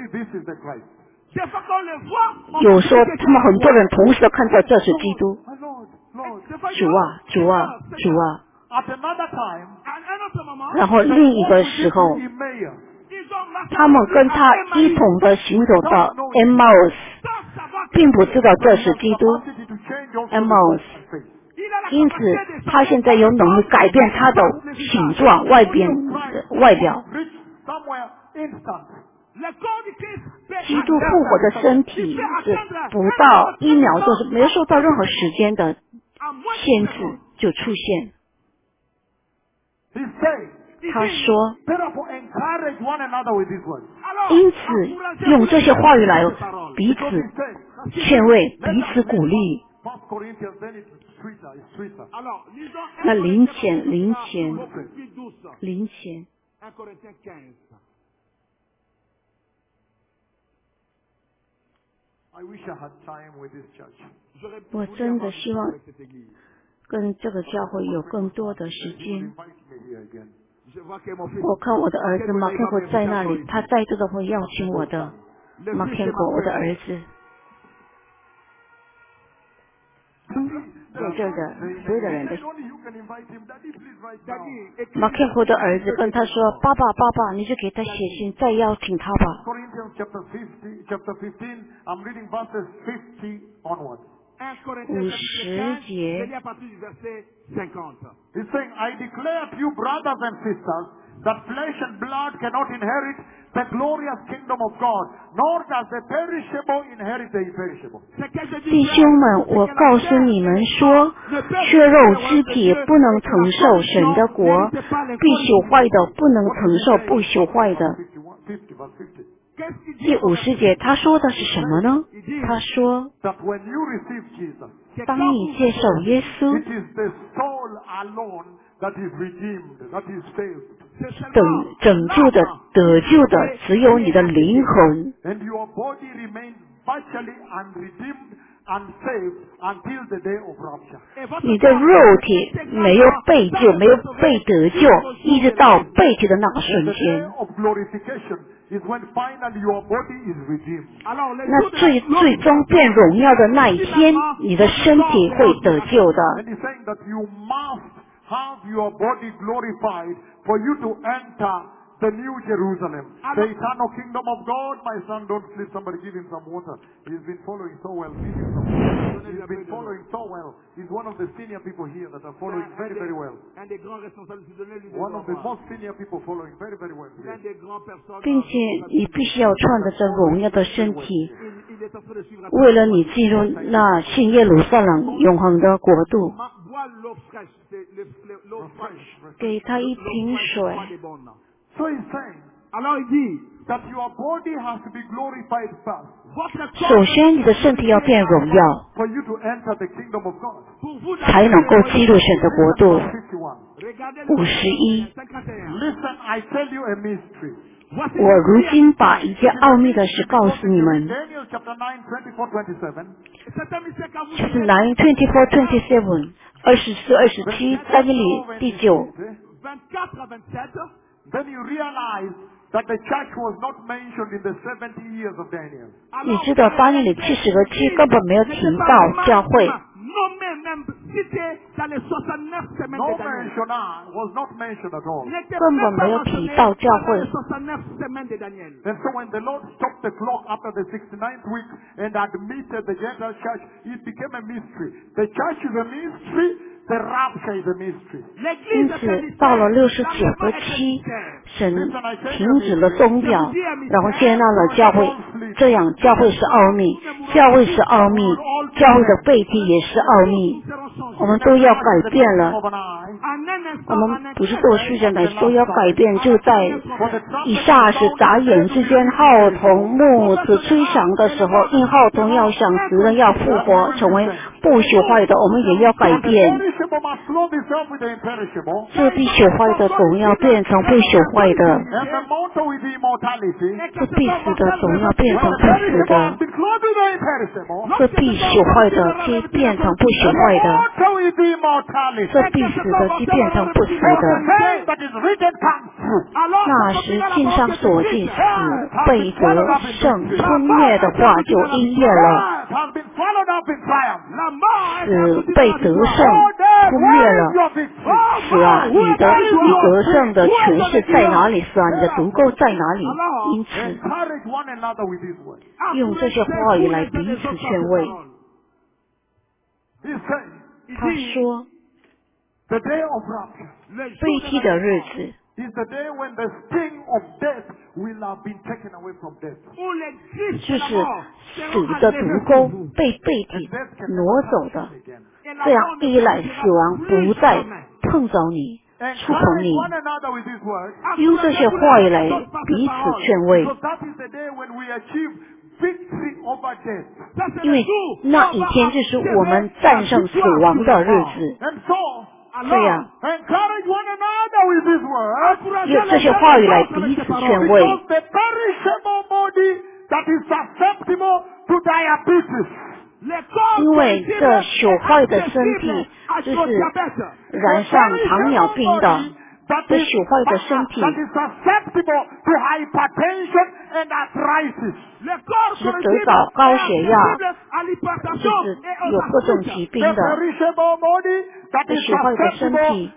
有时候他们很多人同时的看到这是基督。主啊，主啊，主啊。然后另一个时候，他们跟他一同的行走到 Emmaus， 并不知道这是基督 Emmaus， 因此他现在有能力改变他的形状外边的外表。基督复活的身体是不到一秒钟，是没有受到任何时间的限制就出现。他说，因此用这些话语来彼此劝慰，彼此鼓励。那零钱零钱零钱我真的希望跟这个教会有更多的时间。我看我的儿子马克果在那里，他再度的会邀请我的马克果，我的儿子。在这儿的所有的人的马克果的儿子跟他说：“爸爸，爸爸，你就给他写信，再邀请他吧。”五十节。 He's saying, I declare to you, brothers and sisters, that flesh and blood cannot inherit the glorious kingdom of God, nor does the perishable inherit the imperishable. 弟兄们，我告诉你们说，血肉之体不能承受神的国，必朽坏的不能承受不朽坏的。第五十节他说的是什么呢？他说，当你接受耶稣，拯拯救的得救的只有你的灵魂。你的肉体没有被救，没有被得救，一直到被救的那个瞬间。那最最终变荣耀的那一天，你的身体会得救的。 The New Jerusalem, the eternal kingdom of God. My son, don't sleep. Somebody give him some water. He's been following so well. He's been following so well. He's one of the senior people here that are following very, very well. One of the most senior people following very, very well. 并且你必须要穿着这荣耀的身体，为了你进入那新耶路撒冷永恒的国度。给他一瓶水。 So he's saying, alors il dit that your body has to be glorified first. 首先，你的身体要变荣耀， for you to enter the kingdom of God. 才能够进入神的国度。五十一。 Listen, I tell you a mystery. 我如今把一件奥秘的事告诉你们。 Daniel chapter nine, twenty-four, twenty-seven. 就是 nine twenty four twenty seven 二十四二十七，在这里第九。 Then you realize that the church was not mentioned in the seventy years of Daniel. 你知道大利里七十个期根本没有提到教会。 No mention was not mentioned at all. 根本没有提到教会。 And so when the Lord stopped the clock after the sixty-ninth week and admitted the Gentile church, it became a mystery. The church is a mystery. The rapture is a mystery. 因此，到了六十九个期，神停止了钟表，然后接纳了教会。这样，教会是奥秘，教会是奥秘，教会的背地也是奥秘。我们都要改变了。 我们不是做事情来说要改变，就在一霎时眨眼之间，号筒木子吹响的时候，因号筒要响，死人要复活，成为不朽坏的，我们也要改变。这必朽坏的总要变成不朽坏的，这必死的总要变成不死的，这必朽坏的即变成不朽坏的，这必死的即变成不死的。那时经上所记死被得胜吞灭的话就应验了，死被得胜吞灭了。死啊，你的你得胜的权势在哪里？死啊，你的足够在哪里？因此用这些话语来彼此劝慰。他说悲泣的日子就是死的毒钩被被体挪走的，这样一来死亡不再碰着你，触碰你。用这些话语来彼此劝慰，因为那一天就是我们战胜死亡的日子。这样用这些话语来彼此劝慰，因为这朽坏的身体就是染上糖尿病的，这朽坏的身体是得到高血压，就是有各种疾病的，这朽坏的身体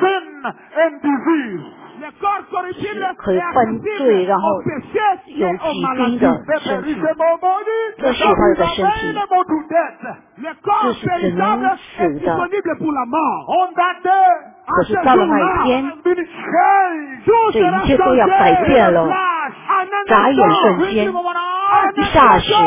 是可以犯罪然后有疾病的身体，这朽坏的身体就是只能死的。可是到了那一天，这一切都要改变了，眨眼瞬间，一霎时，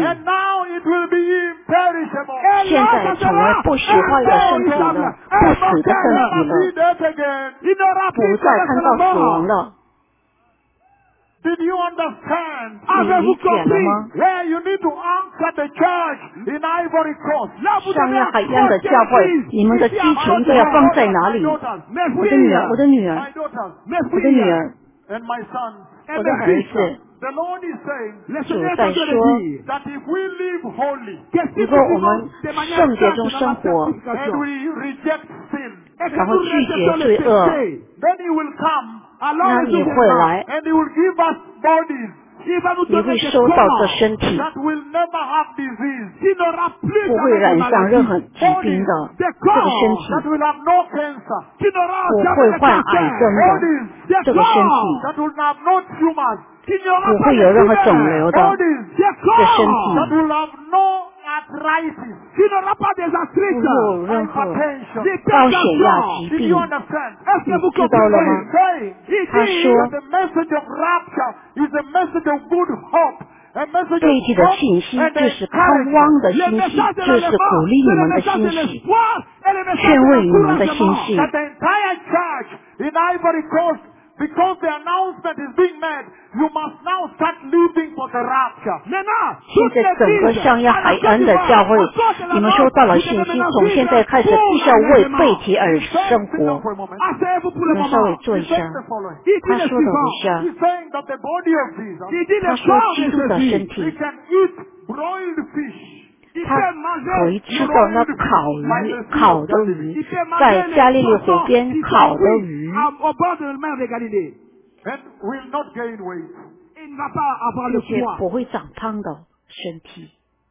现在成为不朽坏的身体了，不死的身体了，不再看到死亡了。 Did you understand? 你理解了吗？ Where you need to anchor the church in Ivory Coast. 上面海洋的教会，你们的激情都要放在哪里？我的女儿，我的女儿，我的女儿， and my son, 我的儿子。 The Lord is saying 主在说 that if we live holy, 如果我们圣洁中生活， and we reject sin, 然后拒绝罪恶， then He will come, 那你会来， and He will give us bodies 你会收到这身体， that will never have disease, 不会染上任何疾病的这个身体， that will have no cancer, 不会患癌症的这个身体， that will have no tumors, 不会有任何肿瘤的这身体， that will have no arthritis, 不会有任何高血压疾病。 Did you understand? 你知道了吗？ 他说 The message of rapture is a message of good hope, a message 对地的 of 信息 hope 就是盼望的信息，就是鼓励你们的信息，劝慰你们的信息。 that the entire church in Ivory Coast, because the announcement is being made, you must now start living for the rapture. 现在整个上亚海岸的教会，你们收到了信息，从现在开始必须要为被提而生活。我们稍微做一下，他说的如下， He's saying that the body of Jesus, 他说基督的身 he 体， can eat broiled fish. 他可以吃到那烤鱼，烤的鱼，在加利利湖边烤的鱼， And will not gain weight. 并且不会长胖的身体。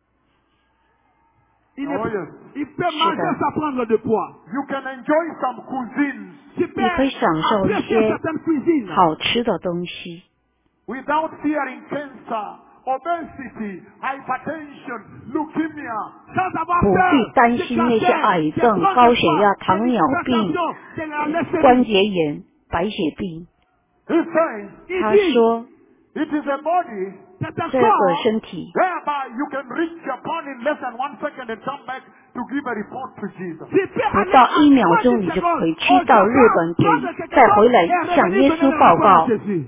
Oh, yes. Il peut manger sans prendre de poids. You can enjoy some cuisines 你可以享受一些好吃的东西， without fearing cancer, obesity, hypertension, leukemia. 不必担心那些癌症、高血压、糖尿病、关节炎、白血病。 He's saying 他说， it is a body 这个身体 whereby you can reach Japan in less than one second and come back to give a report to Jesus. 不到一秒钟你就可以去到日本给再回来向耶稣报告。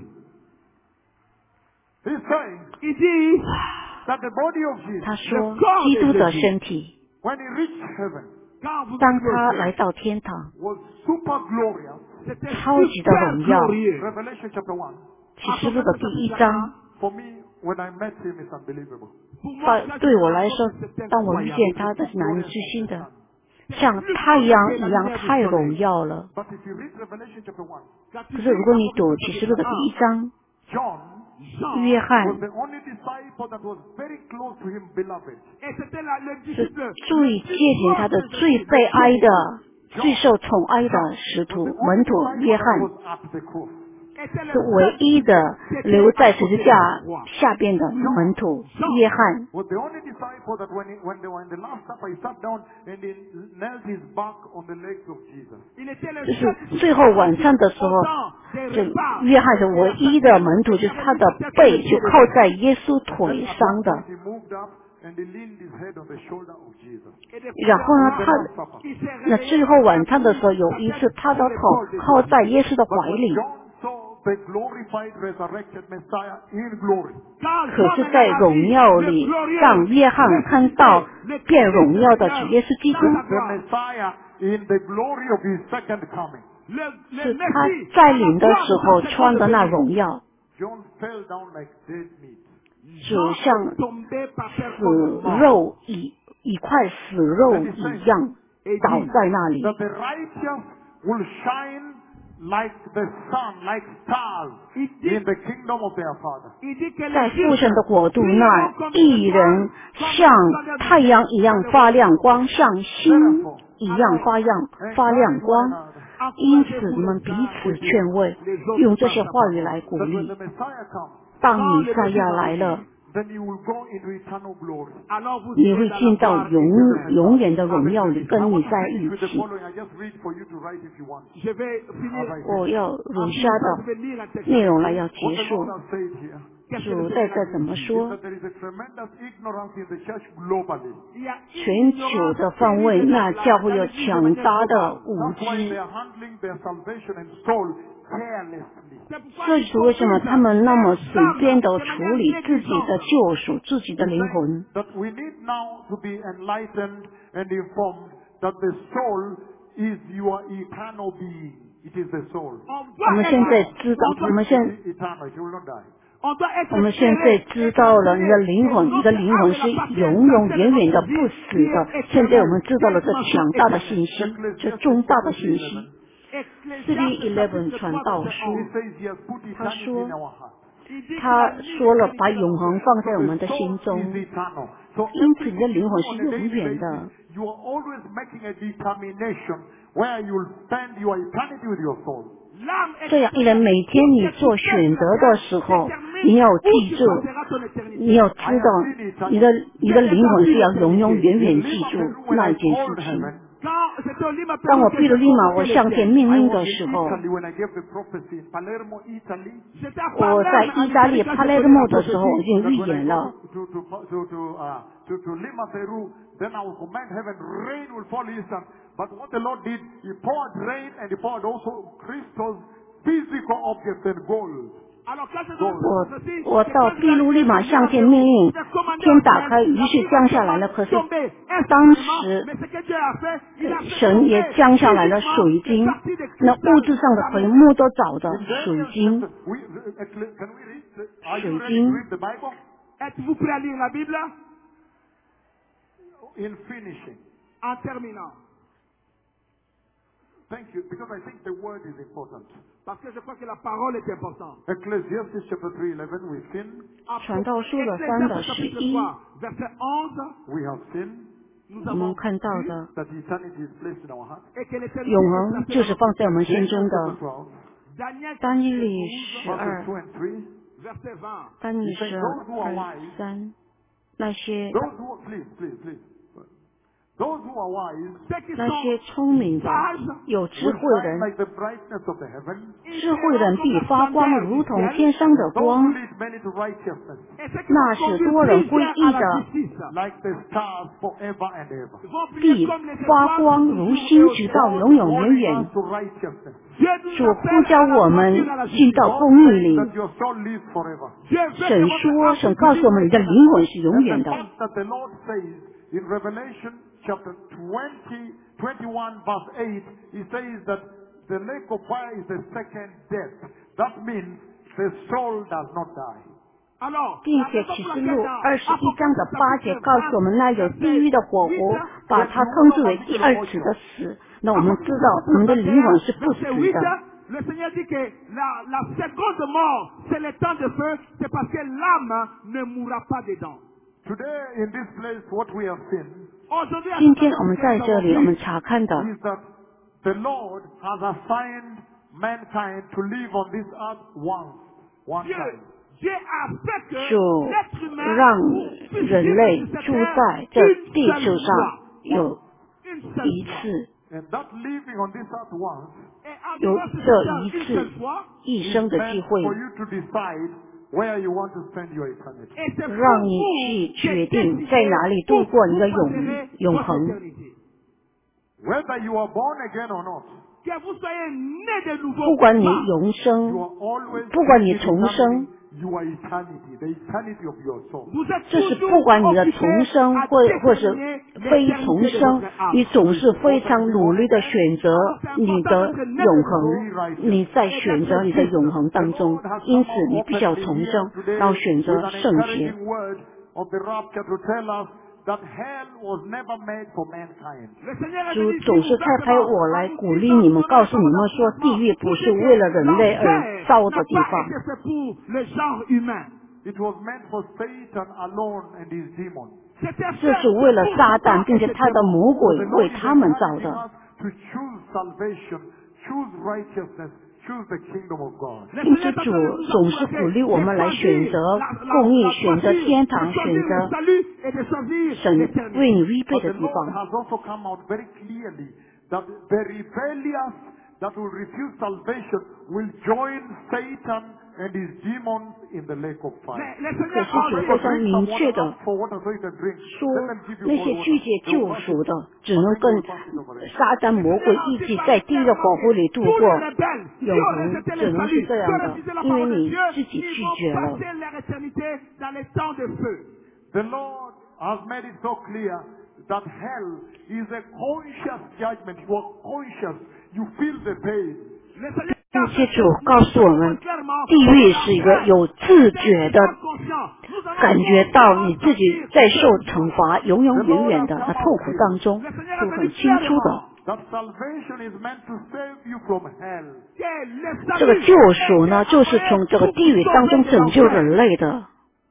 He's saying il dit that the body of Jesus, 他说，基督的身体， when he reached heaven, 当他来到天堂， was super glorious. 超级的荣耀。 Revelation chapter one. 启示录的第一章， For me, when I met him, it's unbelievable. 对对我来说，当我遇见他，这是难以置信的，像太阳一样太荣耀了。 But if you read Revelation chapter one, 可是如果你读启示录的第一章， John 约 was 翰 the only disciple that was very close to him, beloved. 是最接近他的、最被爱的、最受宠爱的使徒 The 门 only 徒 disciple 约 that 翰， was at the cross. 是唯一的留在十字架下边的门徒约翰。 Was the only disciple that when he, when they were in the Last Supper, he sat down and he knelt his back on the legs of Jesus. 就是最后晚餐的时候，这约翰是唯一的门徒，就是他的背就靠在耶稣 Then 腿 at 上 one 的。 point he moved up and he leaned his head on the shoulder of Jesus. 然后呢，他那最后晚餐的时候，有一次他的头靠在耶稣的怀 But 里。 John saw the glorified, resurrected Messiah in glory. 可是，在荣耀里，让约翰看到变荣耀的主耶稣基督， The Messiah in the glory of his second coming. 是他在临的时候穿的那荣耀， John fell down like dead meat. 就像死肉一一块死肉一样倒在那里。 That the righteous will shine like the sun, like stars in the kingdom of their Father. 在父神的国度那儿，义人像太阳一样发亮光，像星一样发亮发亮光。因此，你们彼此劝慰，用这些话语来鼓 That when 励 the。Messiah comes, 当弥赛亚来了， then you will go into eternal glory. 你会进到永永远的荣耀里，跟 I 你 want to 在 finish 一 with the 起。 following. I just read for you to write if you want. 我要如下的内容来要结 What the 束 Lord。has said here 主在这怎么 is 说？ that there is a tremendous ignorance in the church globally. 全球的范围，那教会有强大的无 That's why 知 they。are handling their salvation and soul carelessly. 这是为什么他们那么随便的处理自己的救赎、自己的灵魂？ That we need now to be enlightened and informed that the soul is your eternal being. It is the soul. 我们现在知道，我们现 Eternal. It will not die. 我们现在知道了，你的灵魂，你的灵魂是永永远远的不死的。现在我们知道了这强大的信息，这重大的信息。四 D eleven 传道书， He says he has put eternity in our heart. 他说了，把永恒放在我们的 The 心 soul 中， is eternal. So 因此你的 every 灵魂是 on a 永 daily 远的 basis,。you are always making a determination where you will spend your eternity with your soul. 这样一来，每天你做选择的时候，你要记住，你要知道，你的你的灵魂是要永永远远记住那一件事情。当我闭了利马，我向前命令的时候， Italy, when I gave the prophecy in Palermo, Italy, 我在意大利帕雷莫的时候，我已经 that 预 when I 言了。 go to to to to uh, to, to Lima, Peru, then I will command heaven, rain will fall eastern. But what the Lord did, He poured rain and He poured also crystals, physical objects and gold. 我我到秘鲁利马向前命令，天打开，雨水降下来了。可是当时神也降下来了水晶，那物质上的可以摸得着的 In 水 Daniel 晶， chapter- we- uh, can we read? the- Are you 水 ready 晶。 to read the Bible? Êtes-vous prêt à lire la Bible? In finishing. En terminant. Thank you, because I think the word is important. Parce que je crois que la parole est importante. Ecclesiastes chapter three eleven, we've seen, 传道书的三的十一， Verset onze, we have seen nous 我们 avons 看到的 that eternity is placed in our heart. et que l'éternité 永 est 恒 placée 就是放在我们心 Daniel 中 chapter 的。 twelve, Daniel 单一里 douze, 十 verses 二， two and three. verset vingt. 单一十二二三，那些 Those who, please, please, please. Those who are wise 那些聪明的、有智 will 慧 shine 人， like the brightness of the heaven. 智慧人必发光，如同天上的 Those who 光。 lead many to righteousness, 那使多人归义的， like the stars forever and ever. 必发光如星，直到永永远 Calling 远 us。to righteousness. 主呼召我们进到公义里。 That your soul lives forever. 神说，神告诉我们，你的灵魂是永 And 远 the 的。 fact that the Lord says in Revelation chapter twenty, twenty-one verse eight, He says that the lake of fire is the second death. That means the soul does not die. 并且启示录二十一章的八节告诉我们，那有地狱的火湖，把它称之为第二次的死。那我们知道，我们的灵魂是不死的。 Le Seigneur dit que la, la seconde mort, c'est le temps de feu, c'est parce que l'âme ne mourra pas dedans. Today in this place what we have seen 今天我们在这里，我们查看的 is that the Lord has assigned mankind to live on this earth once, one Dieu, time. Dieu a fait que 主 l'être humain 让 puisse 人 vivre 类 sur cette 住 terre 在这 une 地 seule 球上 fois. 有 Une 一 seule fois. 次， And that living on this earth once 有 Et en vivant sur 这 cette terre 一 une 次 seule fois, 一 is 生的 meant 机会， for you to decide where you want to spend your eternity. et c'est 让 pour 你 vous 去 de 决定 décider 在哪里度 où 过你的 vous 永 passerez 永 votre 恒。 éternité. Whether you are born again or not, Que vous soyez né de nouveau 不 ou 管你 pas, 永 you 生， are always 不管你 determining 重生， your eternity, the eternity of your soul. vous êtes 这是 toujours 不管你的 occupé 重生 à 或或是 déterminer 非 l'éternité 重 de 生 votre âme. 你总是非常努力的选择你的永恒，你在选择你的永恒当中，因此你必须要重生，要选择 With an 圣洁。 encouraging word of the rapture to tell us that hell was never made for mankind. 主总是差派我来鼓励你们，告诉你们说，地狱不是为了人类而造的地方。 It was meant for Satan alone and his demons. 这是为了撒旦，并且他的魔鬼 The 为 Lord is 他们造 encouraging 的。 us to choose salvation, choose righteousness, choose the kingdom of God. 因此，主总是鼓励我们来选择公义，选择天堂，选择神为你预备 But 的 the 地 Lord 方。 has also come out very clearly that the rebellious that will refuse salvation will join Satan and his demons in the lake of fire. 可是主非常明确的 For water so you can drink. 说 Let them give，you 那些 cold 拒绝 water. 救 They will pass 赎 it. 的，只能跟撒旦魔鬼一起在地狱的火湖里度过永恒，只能是这样的，因为你自己拒绝了。 The Lord has made it so clear that hell is a conscious judgment. You are conscious. You feel the pain. 并且主告诉我们，地狱是一个有自觉的感觉到你自己在受惩罚，永永远远的那痛苦当中，主很清楚的。 That salvation is meant to save you from hell. 这个救赎呢，就是从这个地狱当中拯救人类的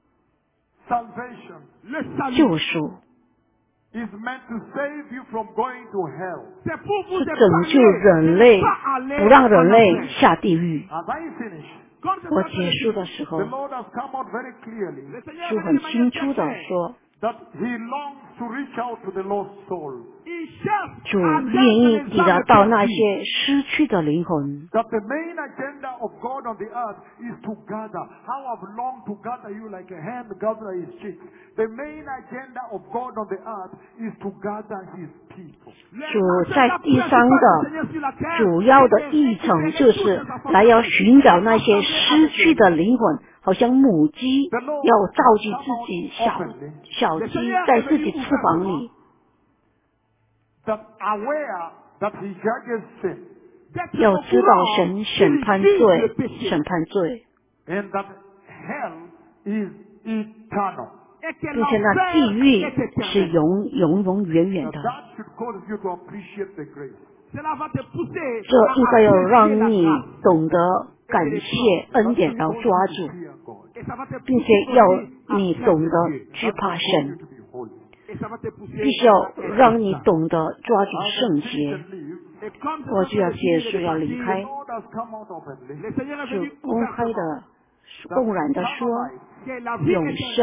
Salvation 救赎， is meant to save you from going to hell. 是拯救人类，不让人类下地狱。 As I finish, 我结束的时 the 候， Lord has come out very clearly 主很清楚的说， that He longs to reach out to the lost soul. 主愿意抵达到那些失去的灵魂。 That the main agenda of God on the earth is to gather. How I've longed to gather you like a hen gathers his chicks. The main agenda of God on the earth is to gather His people. 主在地上的主要的议程就是来要寻找那些失去的灵魂，好像母鸡要召集自己小小鸡在自己翅膀里。 That aware that He judges sin. 要知道神审判罪，审判罪， And that hell is eternal. 并且那地狱是永永永远远 Now 的。 that should cause you to appreciate the grace. 这应该要让你懂得感谢恩典，然后抓住， Fear God. 并且要你懂得惧怕神， To be holy. 必须要让你懂得抓住圣洁。 Live. 我就要结束，要离 The 开， Lord has come out openly. 就公开的、公然的说，永生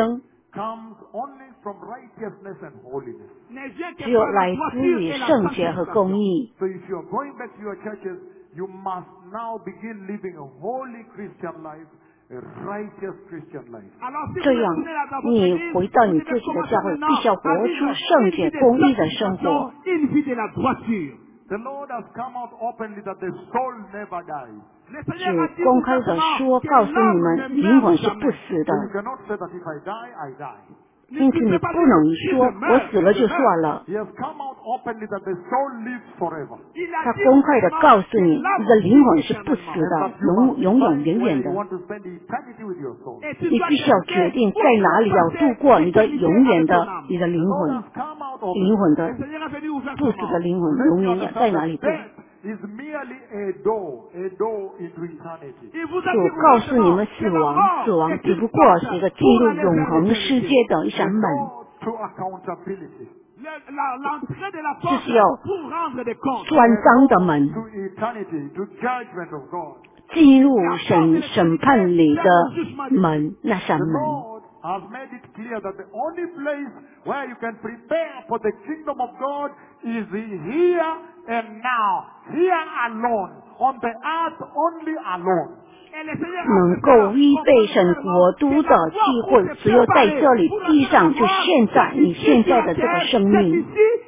comes only from righteousness and holiness. 只有来自于圣洁和公义。 So if you are going back to your churches, you must now begin living a holy Christian life, a righteous Christian life. 这样，你回到你自己的教会，必须要活出圣洁公义的生活。 The Lord has come out openly that the soul never dies. 主公开的说，告诉你们，灵魂是不死的。 So you cannot say that if I die, I die. 因此，你不能说我死了就算了。 He has come out openly that the soul lives forever. 他公开的告诉你，你的灵魂是不死的，永永永远远 You 的。 want to spend eternity with your soul. 你必须要决定在哪里要度过你的永远的你的灵 The Lord 魂， has come out openly. 灵魂的不死的灵魂，永远要在哪里度？ Is merely a door, a door into eternity. 主告诉你们，死亡，死亡只不过是一个进入永恒世界的一扇门， To accountability. 这是要专章的门， To eternity, to judgment of God. 进入审审判里的门，那扇 The 门。 Lord has made it clear that the only place where you can prepare for the kingdom of God is here and now, here alone, on the earth only alone. 能够预备神国度的机会，只有在这里地上，就现在你现在的这个生命。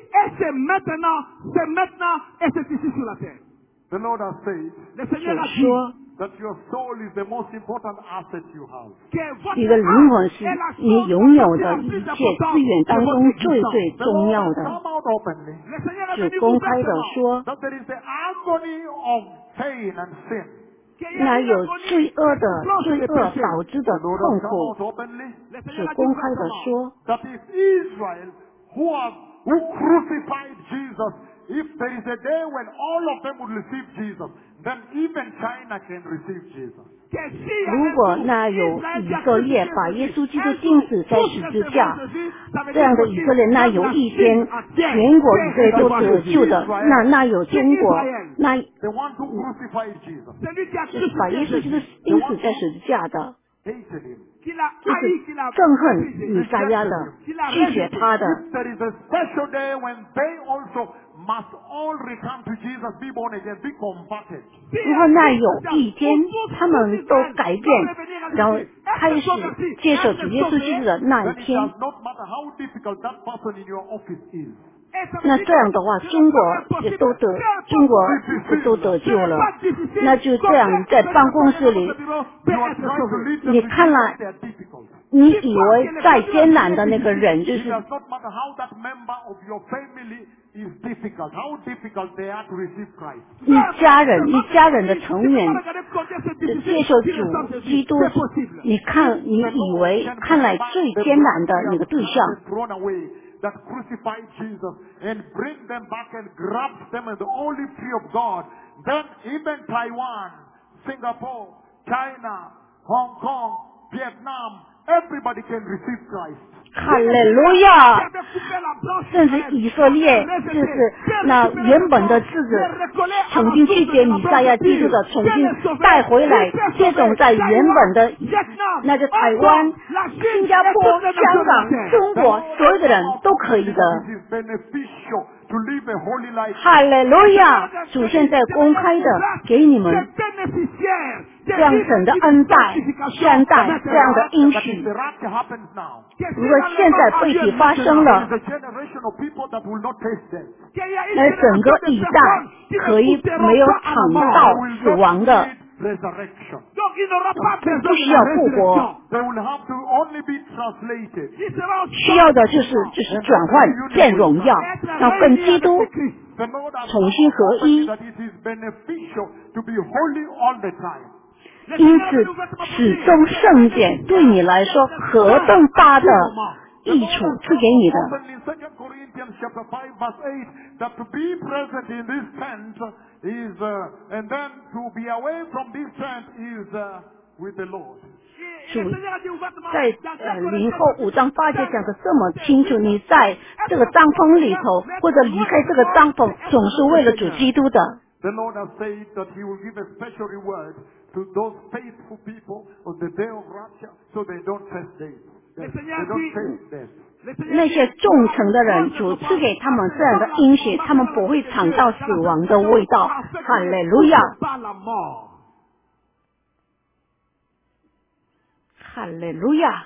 The Lord has said 主说， that your soul is the most important asset you have. 你的灵魂是你拥有的一切资源当中最最 The 重 Lord 要 has 的。 come out openly 主公开的说， that there is the agony of pain and sin. 那有罪恶的罪恶导致的 The Lord 痛 has come out 苦。 openly 主公开的说， that if Israel, who have who crucified Jesus, if there is a day when all of them would receive Jesus, then even China can receive Jesus. 如果那有以色列把耶稣基督钉死在十字架，这样的以色列，那有一天全国以色列都得救的，那那有中国，那 The one who crucified Jesus 就是把耶稣基督钉死在十字架的， hated him. 就是憎恨以赛亚的，拒绝他的。 If there is a special day when they also must all return to Jesus, be born again, be converted. 然后那有一天，他们都改变，然后开始接受主耶稣基督的那 Then 一 it 天。 does not matter how difficult that person in your office is. 那这样的话，中国也都得，中国也都得救了。那就这样，在办公室里， You are trying to lead them 你 to 看 Jesus, 了， they are difficult. 你以为再艰难的那个人，就 It 是 does not matter how that member of your family is difficult, how difficult they are to receive Christ. 你家人，你家人的成员接受主基督，你看，你以为看来最艰难的那个对象， Thrown away that crucified Jesus and bring them back and grab them in the holy tree of God. Then even Taiwan, Singapore, China, Hong Kong, Vietnam, everybody can receive Christ. 哈利路亚！甚至以色列，就是那原本的日子，曾经拒绝弥赛亚基督的，重新带回来，接种在原本的，那就台湾、新加坡、香港、中国，所有的人都可以的。 It is beneficial to live a holy life. 哈利路亚！主现在公开的给你们这样神的恩待、善待这样的应 That 许 if。the rapture happens now, 如果现在背弃发生了， there is a generation of people that will not taste death. 那整个一代可以没有尝到死亡的， Resurrection. 不不需要复活， They will have to only be translated. 需要的就是就是转换见荣耀，然后跟基督 The Lord has 重新合一。 that it is beneficial to be holy all the time. 因此，始终圣洁对你来说何等大的益处赐给你的。 Openly in Second Corinthians chapter five verse eight that to be present in this tent is uh, and then to be away from this tent is uh, with the Lord. 主在呃零后五章八节讲的这么清楚，你在这个帐篷里头或者离开这个帐篷，总是为了主基督的。 The Lord has said that He will give a special reward to those faithful people on the day of rapture, so they don't test death. death. Le They Seigneur don't dit, taste death. le Seigneur 那些 dit, 忠诚的人，主赐给他们这样的应许，他们不会尝到死亡的味道。哈利路亚， par la mort. 哈利路亚，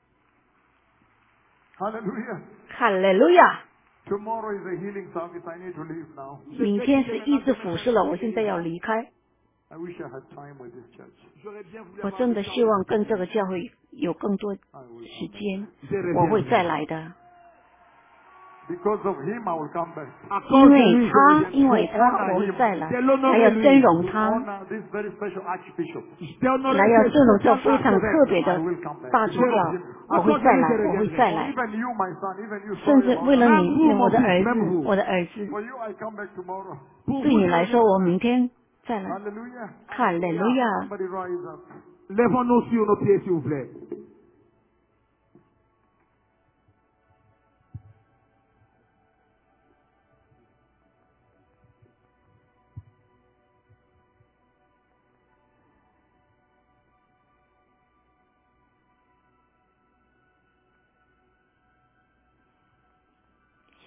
Hallelujah. 哈利路亚。 Tomorrow is a healing service. I need to leave now. 明天是医治服饰了，我现在要离开。 I wish I had time with this church. J'aurais bien voulu 我 avoir 真的 du temps. 希望跟这个教会有更多 I will 时 come 间， Je 我会 reviendrai. 再来的。 Because of him, I will come back. À 因 cause de 为 lui, je 他， reviendrai. 因为他，我会再来，还要尊荣他， Honor this very special archbishop. Je t'ai honoré 来要 ce 尊荣这 spécial 非常 archevêque. 特别的 I will come back. 大主教， À 我会 cause de 再 lui, 来， je 我会 reviendrai. 再来。 Even you, my son, even you, 甚 sorry 至 about 为了 that. 你，我的 Même 儿 vous. 子，我的儿子， For you, I come back tomorrow. Pour 对 vous, 你 je 来说， reviendrai. 我明天再来。 Hallelujah. 哈利路亚。 Somebody rise up. Lèvons-nous sur nos pieds, s'il vous plaît.